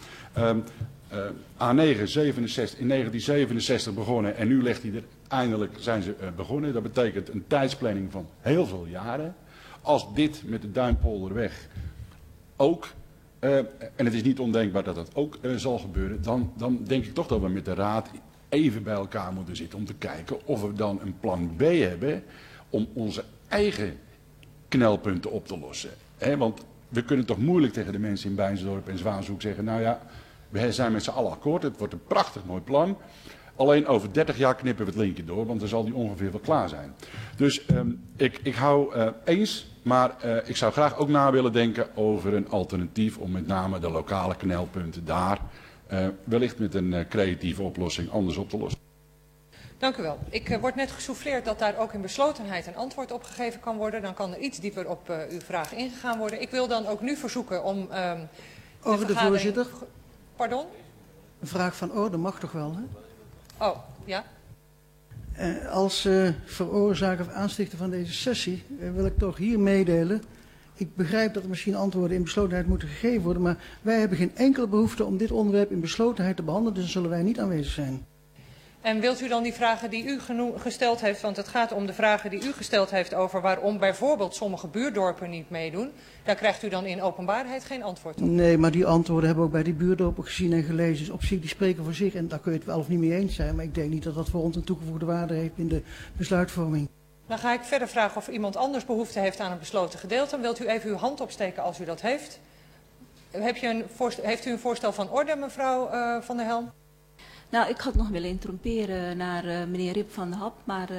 A9 67, in 1967 begonnen en nu legt hij er, eindelijk zijn ze begonnen. Dat betekent een tijdsplanning van heel veel jaren. Als dit met de Duinpolderweg ook, en het is niet ondenkbaar dat dat ook zal gebeuren, dan denk ik toch dat we met de raad even bij elkaar moeten zitten om te kijken of we dan een plan B hebben om onze eigen knelpunten op te lossen. Want we kunnen toch moeilijk tegen de mensen in Bijnsdorp en Zwaanhoek zeggen, nou ja, we zijn met z'n allen akkoord, het wordt een prachtig mooi plan. Alleen over 30 jaar knippen we het linkje door, want dan zal die ongeveer wel klaar zijn. Dus ik hou eens, maar ik zou graag ook na willen denken over een alternatief om met name de lokale knelpunten daar wellicht met een creatieve oplossing anders op te lossen. Dank u wel. Ik word net gesouffleerd dat daar ook in beslotenheid een antwoord op gegeven kan worden. Dan kan er iets dieper op uw vraag ingegaan worden. Ik wil dan ook nu verzoeken om over de voorzitter. Pardon? Een vraag van orde mag toch wel, hè? Oh, ja. Als veroorzaker of aanstichter van deze sessie wil ik toch hier meedelen. Ik begrijp dat er misschien antwoorden in beslotenheid moeten gegeven worden, maar wij hebben geen enkele behoefte om dit onderwerp in beslotenheid te behandelen, dus dan zullen wij niet aanwezig zijn. En wilt u dan die vragen die u gesteld heeft, want het gaat om de vragen die u gesteld heeft over waarom bijvoorbeeld sommige buurdorpen niet meedoen, daar krijgt u dan in openbaarheid geen antwoord op? Nee, maar die antwoorden hebben we ook bij die buurdorpen gezien en gelezen. Dus op zich, die spreken voor zich en daar kun je het wel of niet mee eens zijn, maar ik denk niet dat dat voor ons een toegevoegde waarde heeft in de besluitvorming. Dan ga ik verder vragen of iemand anders behoefte heeft aan een besloten gedeelte. Dan wilt u even uw hand opsteken als u dat heeft. Heeft u een voorstel van orde, mevrouw Van der Helm? Nou, ik had nog willen interromperen naar meneer Rip van der Hap, maar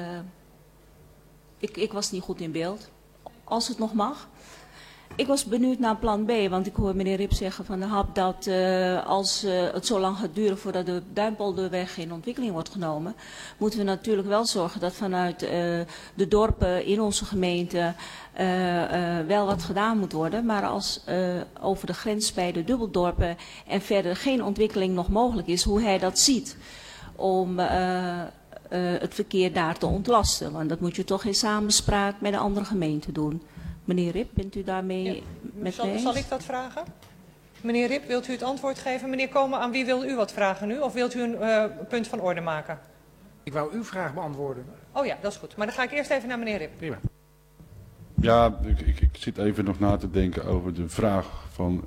ik was niet goed in beeld. Als het nog mag. Ik was benieuwd naar plan B, want ik hoor meneer Rip zeggen van der Hap dat als het zo lang gaat duren voordat de Duinpolderweg in ontwikkeling wordt genomen, moeten we natuurlijk wel zorgen dat vanuit de dorpen in onze gemeente wel wat gedaan moet worden. Maar als over de grens bij de dubbeldorpen en verder geen ontwikkeling nog mogelijk is, hoe hij dat ziet om het verkeer daar te ontlasten. Want dat moet je toch in samenspraak met de andere gemeenten doen. Meneer Rip, bent u daarmee met me eens? Zal ik dat vragen? Meneer Rip, wilt u het antwoord geven? Meneer Komen, aan wie wil u wat vragen nu? Of wilt u een punt van orde maken? Ik wou uw vraag beantwoorden. Oh ja, dat is goed. Maar dan ga ik eerst even naar meneer Rip. Prima. Ja, ik zit even nog na te denken over de vraag van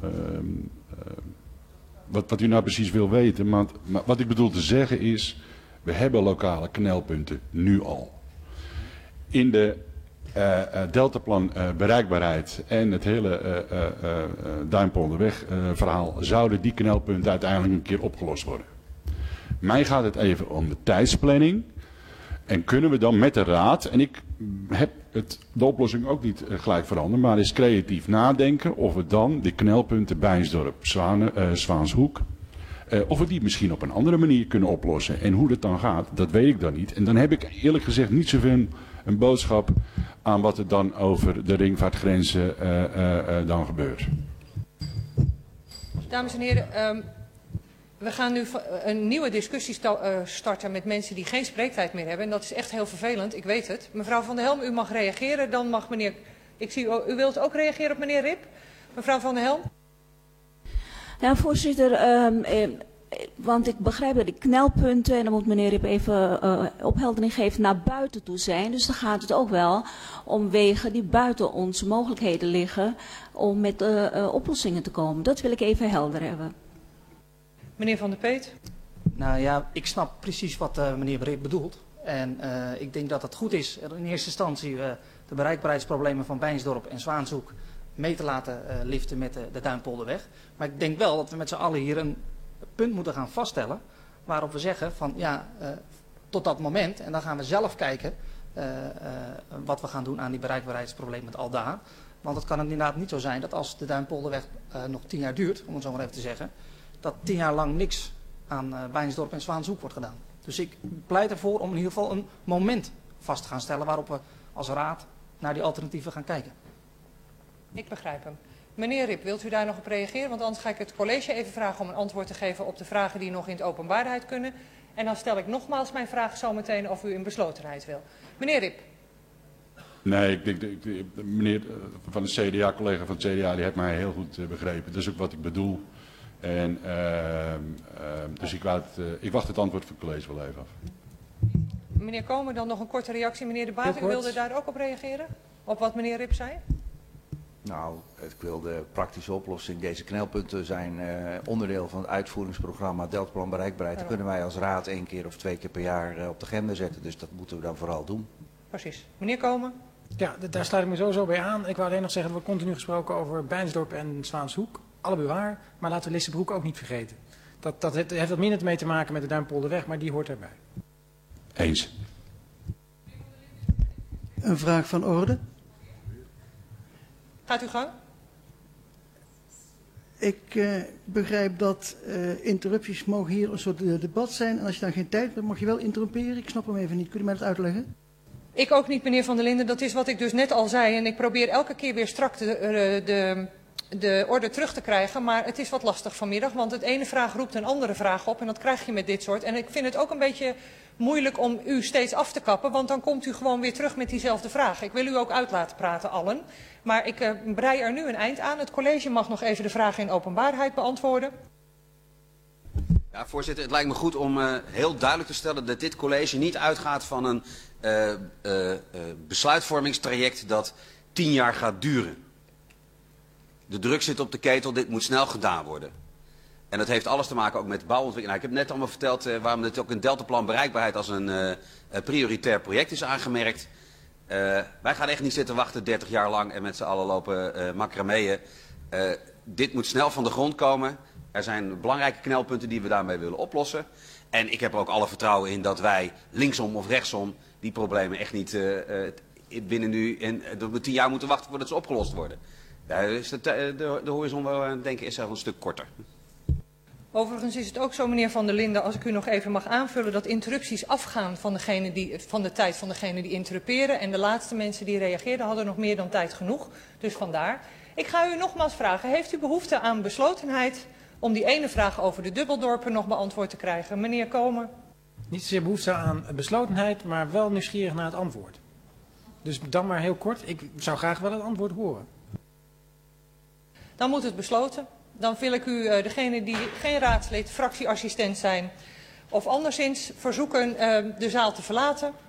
wat u nou precies wil weten. Maar wat ik bedoel te zeggen is, we hebben lokale knelpunten nu al. In de deltaplan bereikbaarheid en het hele Duinpolderweg verhaal zouden die knelpunten uiteindelijk een keer opgelost worden. Mij gaat het even om de tijdsplanning. En kunnen we dan met de raad, en ik heb de oplossing ook niet gelijk veranderd, maar eens creatief nadenken of we dan de knelpunten Beinsdorp, Zwaanshoek, of we die misschien op een andere manier kunnen oplossen. En hoe dat dan gaat, dat weet ik dan niet. En dan heb ik eerlijk gezegd niet zoveel een boodschap aan wat er dan over de ringvaartgrenzen dan gebeurt. Dames en heren, we gaan nu een nieuwe discussie starten met mensen die geen spreektijd meer hebben. En dat is echt heel vervelend, ik weet het. Mevrouw Van der Helm, u mag reageren. Dan mag meneer... Ik zie, u wilt ook reageren op meneer Rip? Mevrouw Van der Helm? Ja, voorzitter, want ik begrijp dat die knelpunten, en dan moet meneer Rip even opheldering geven, naar buiten toe zijn. Dus dan gaat het ook wel om wegen die buiten onze mogelijkheden liggen om met oplossingen te komen. Dat wil ik even helder hebben. Meneer Van der Peet? Nou ja, ik snap precies wat meneer Rip bedoelt. En ik denk dat het goed is in eerste instantie de bereikbaarheidsproblemen van Beinsdorp en Zwaanshoek mee te laten liften met de Duinpolderweg. Maar ik denk wel dat we met z'n allen hier een punt moeten gaan vaststellen waarop we zeggen van ja, tot dat moment, en dan gaan we zelf kijken wat we gaan doen aan die bereikbaarheidsproblemen met aldaar. Want het kan inderdaad niet zo zijn dat als de Duinpolderweg nog 10 jaar duurt, om het zo maar even te zeggen, dat 10 jaar lang niks aan Beinsdorp en Zwaanshoek wordt gedaan. Dus ik pleit ervoor om in ieder geval een moment vast te gaan stellen waarop we als raad naar die alternatieven gaan kijken. Ik begrijp hem. Meneer Rip, wilt u daar nog op reageren? Want anders ga ik het college even vragen om een antwoord te geven op de vragen die nog in het openbaarheid kunnen. En dan stel ik nogmaals mijn vraag zometeen of u in beslotenheid wil. Meneer Rip. Nee, ik denk, meneer van de CDA, collega van het CDA, die heeft mij heel goed begrepen. Dat is ook wat ik bedoel. En, dus ik wacht het antwoord van het college wel even af. Meneer Komen, dan nog een korte reactie. Meneer De Baat, u wilde daar ook op reageren? Op wat meneer Rip zei? Nou, ik wil de praktische oplossing. Deze knelpunten zijn onderdeel van het uitvoeringsprogramma Deltaplan Bereikbaarheid. Dat kunnen wij als raad 1 keer of 2 keer per jaar op de agenda zetten. Dus dat moeten we dan vooral doen. Precies. Meneer Komen? Ja, daar sluit ik me sowieso bij aan. Ik wou alleen nog zeggen, er wordt continu gesproken over Beinsdorp en Zwaanshoek. Allebei waar, maar laten we Lissebroek ook niet vergeten. Dat heeft wat minder mee te maken met de Duinpolderweg, maar die hoort erbij. Eens. Een vraag van orde. Gaat u gang. Ik begrijp dat interrupties mogen hier een soort debat zijn. En als je dan geen tijd hebt, mag je wel interromperen. Ik snap hem even niet. Kunt u mij dat uitleggen? Ik ook niet, meneer Van der Linden. Dat is wat ik dus net al zei. En ik probeer elke keer weer strak de de orde terug te krijgen, maar het is wat lastig vanmiddag, want het ene vraag roept een andere vraag op en dat krijg je met dit soort. En ik vind het ook een beetje moeilijk om u steeds af te kappen, want dan komt u gewoon weer terug met diezelfde vraag. Ik wil u ook uit laten praten, allen, maar ik brei er nu een eind aan. Het college mag nog even de vraag in openbaarheid beantwoorden. Ja, voorzitter, het lijkt me goed om heel duidelijk te stellen dat dit college niet uitgaat van een besluitvormingstraject dat 10 jaar gaat duren. De druk zit op de ketel, dit moet snel gedaan worden. En dat heeft alles te maken ook met bouwontwikkeling. Nou, ik heb net allemaal verteld waarom dit ook in Deltaplan bereikbaarheid als een prioritair project is aangemerkt. Wij gaan echt niet zitten wachten 30 jaar lang en met z'n allen lopen macrameeën. Dit moet snel van de grond komen. Er zijn belangrijke knelpunten die we daarmee willen oplossen. En ik heb er ook alle vertrouwen in dat wij linksom of rechtsom die problemen echt niet binnen nu en dat we 10 jaar moeten wachten voordat ze opgelost worden. Daar is de horizon wel, denk ik, is zelfs een stuk korter. Overigens is het ook zo, meneer Van der Linden, als ik u nog even mag aanvullen, dat interrupties afgaan van de tijd van degene die interruperen. En de laatste mensen die reageerden hadden nog meer dan tijd genoeg. Dus vandaar. Ik ga u nogmaals vragen, heeft u behoefte aan beslotenheid om die ene vraag over de dubbeldorpen nog beantwoord te krijgen? Meneer Komen. Niet zozeer behoefte aan beslotenheid, maar wel nieuwsgierig naar het antwoord. Dus dan maar heel kort, ik zou graag wel het antwoord horen. Dan moet het besloten. Dan wil ik u, degene die geen raadslid, fractieassistent zijn of anderszins verzoeken de zaal te verlaten.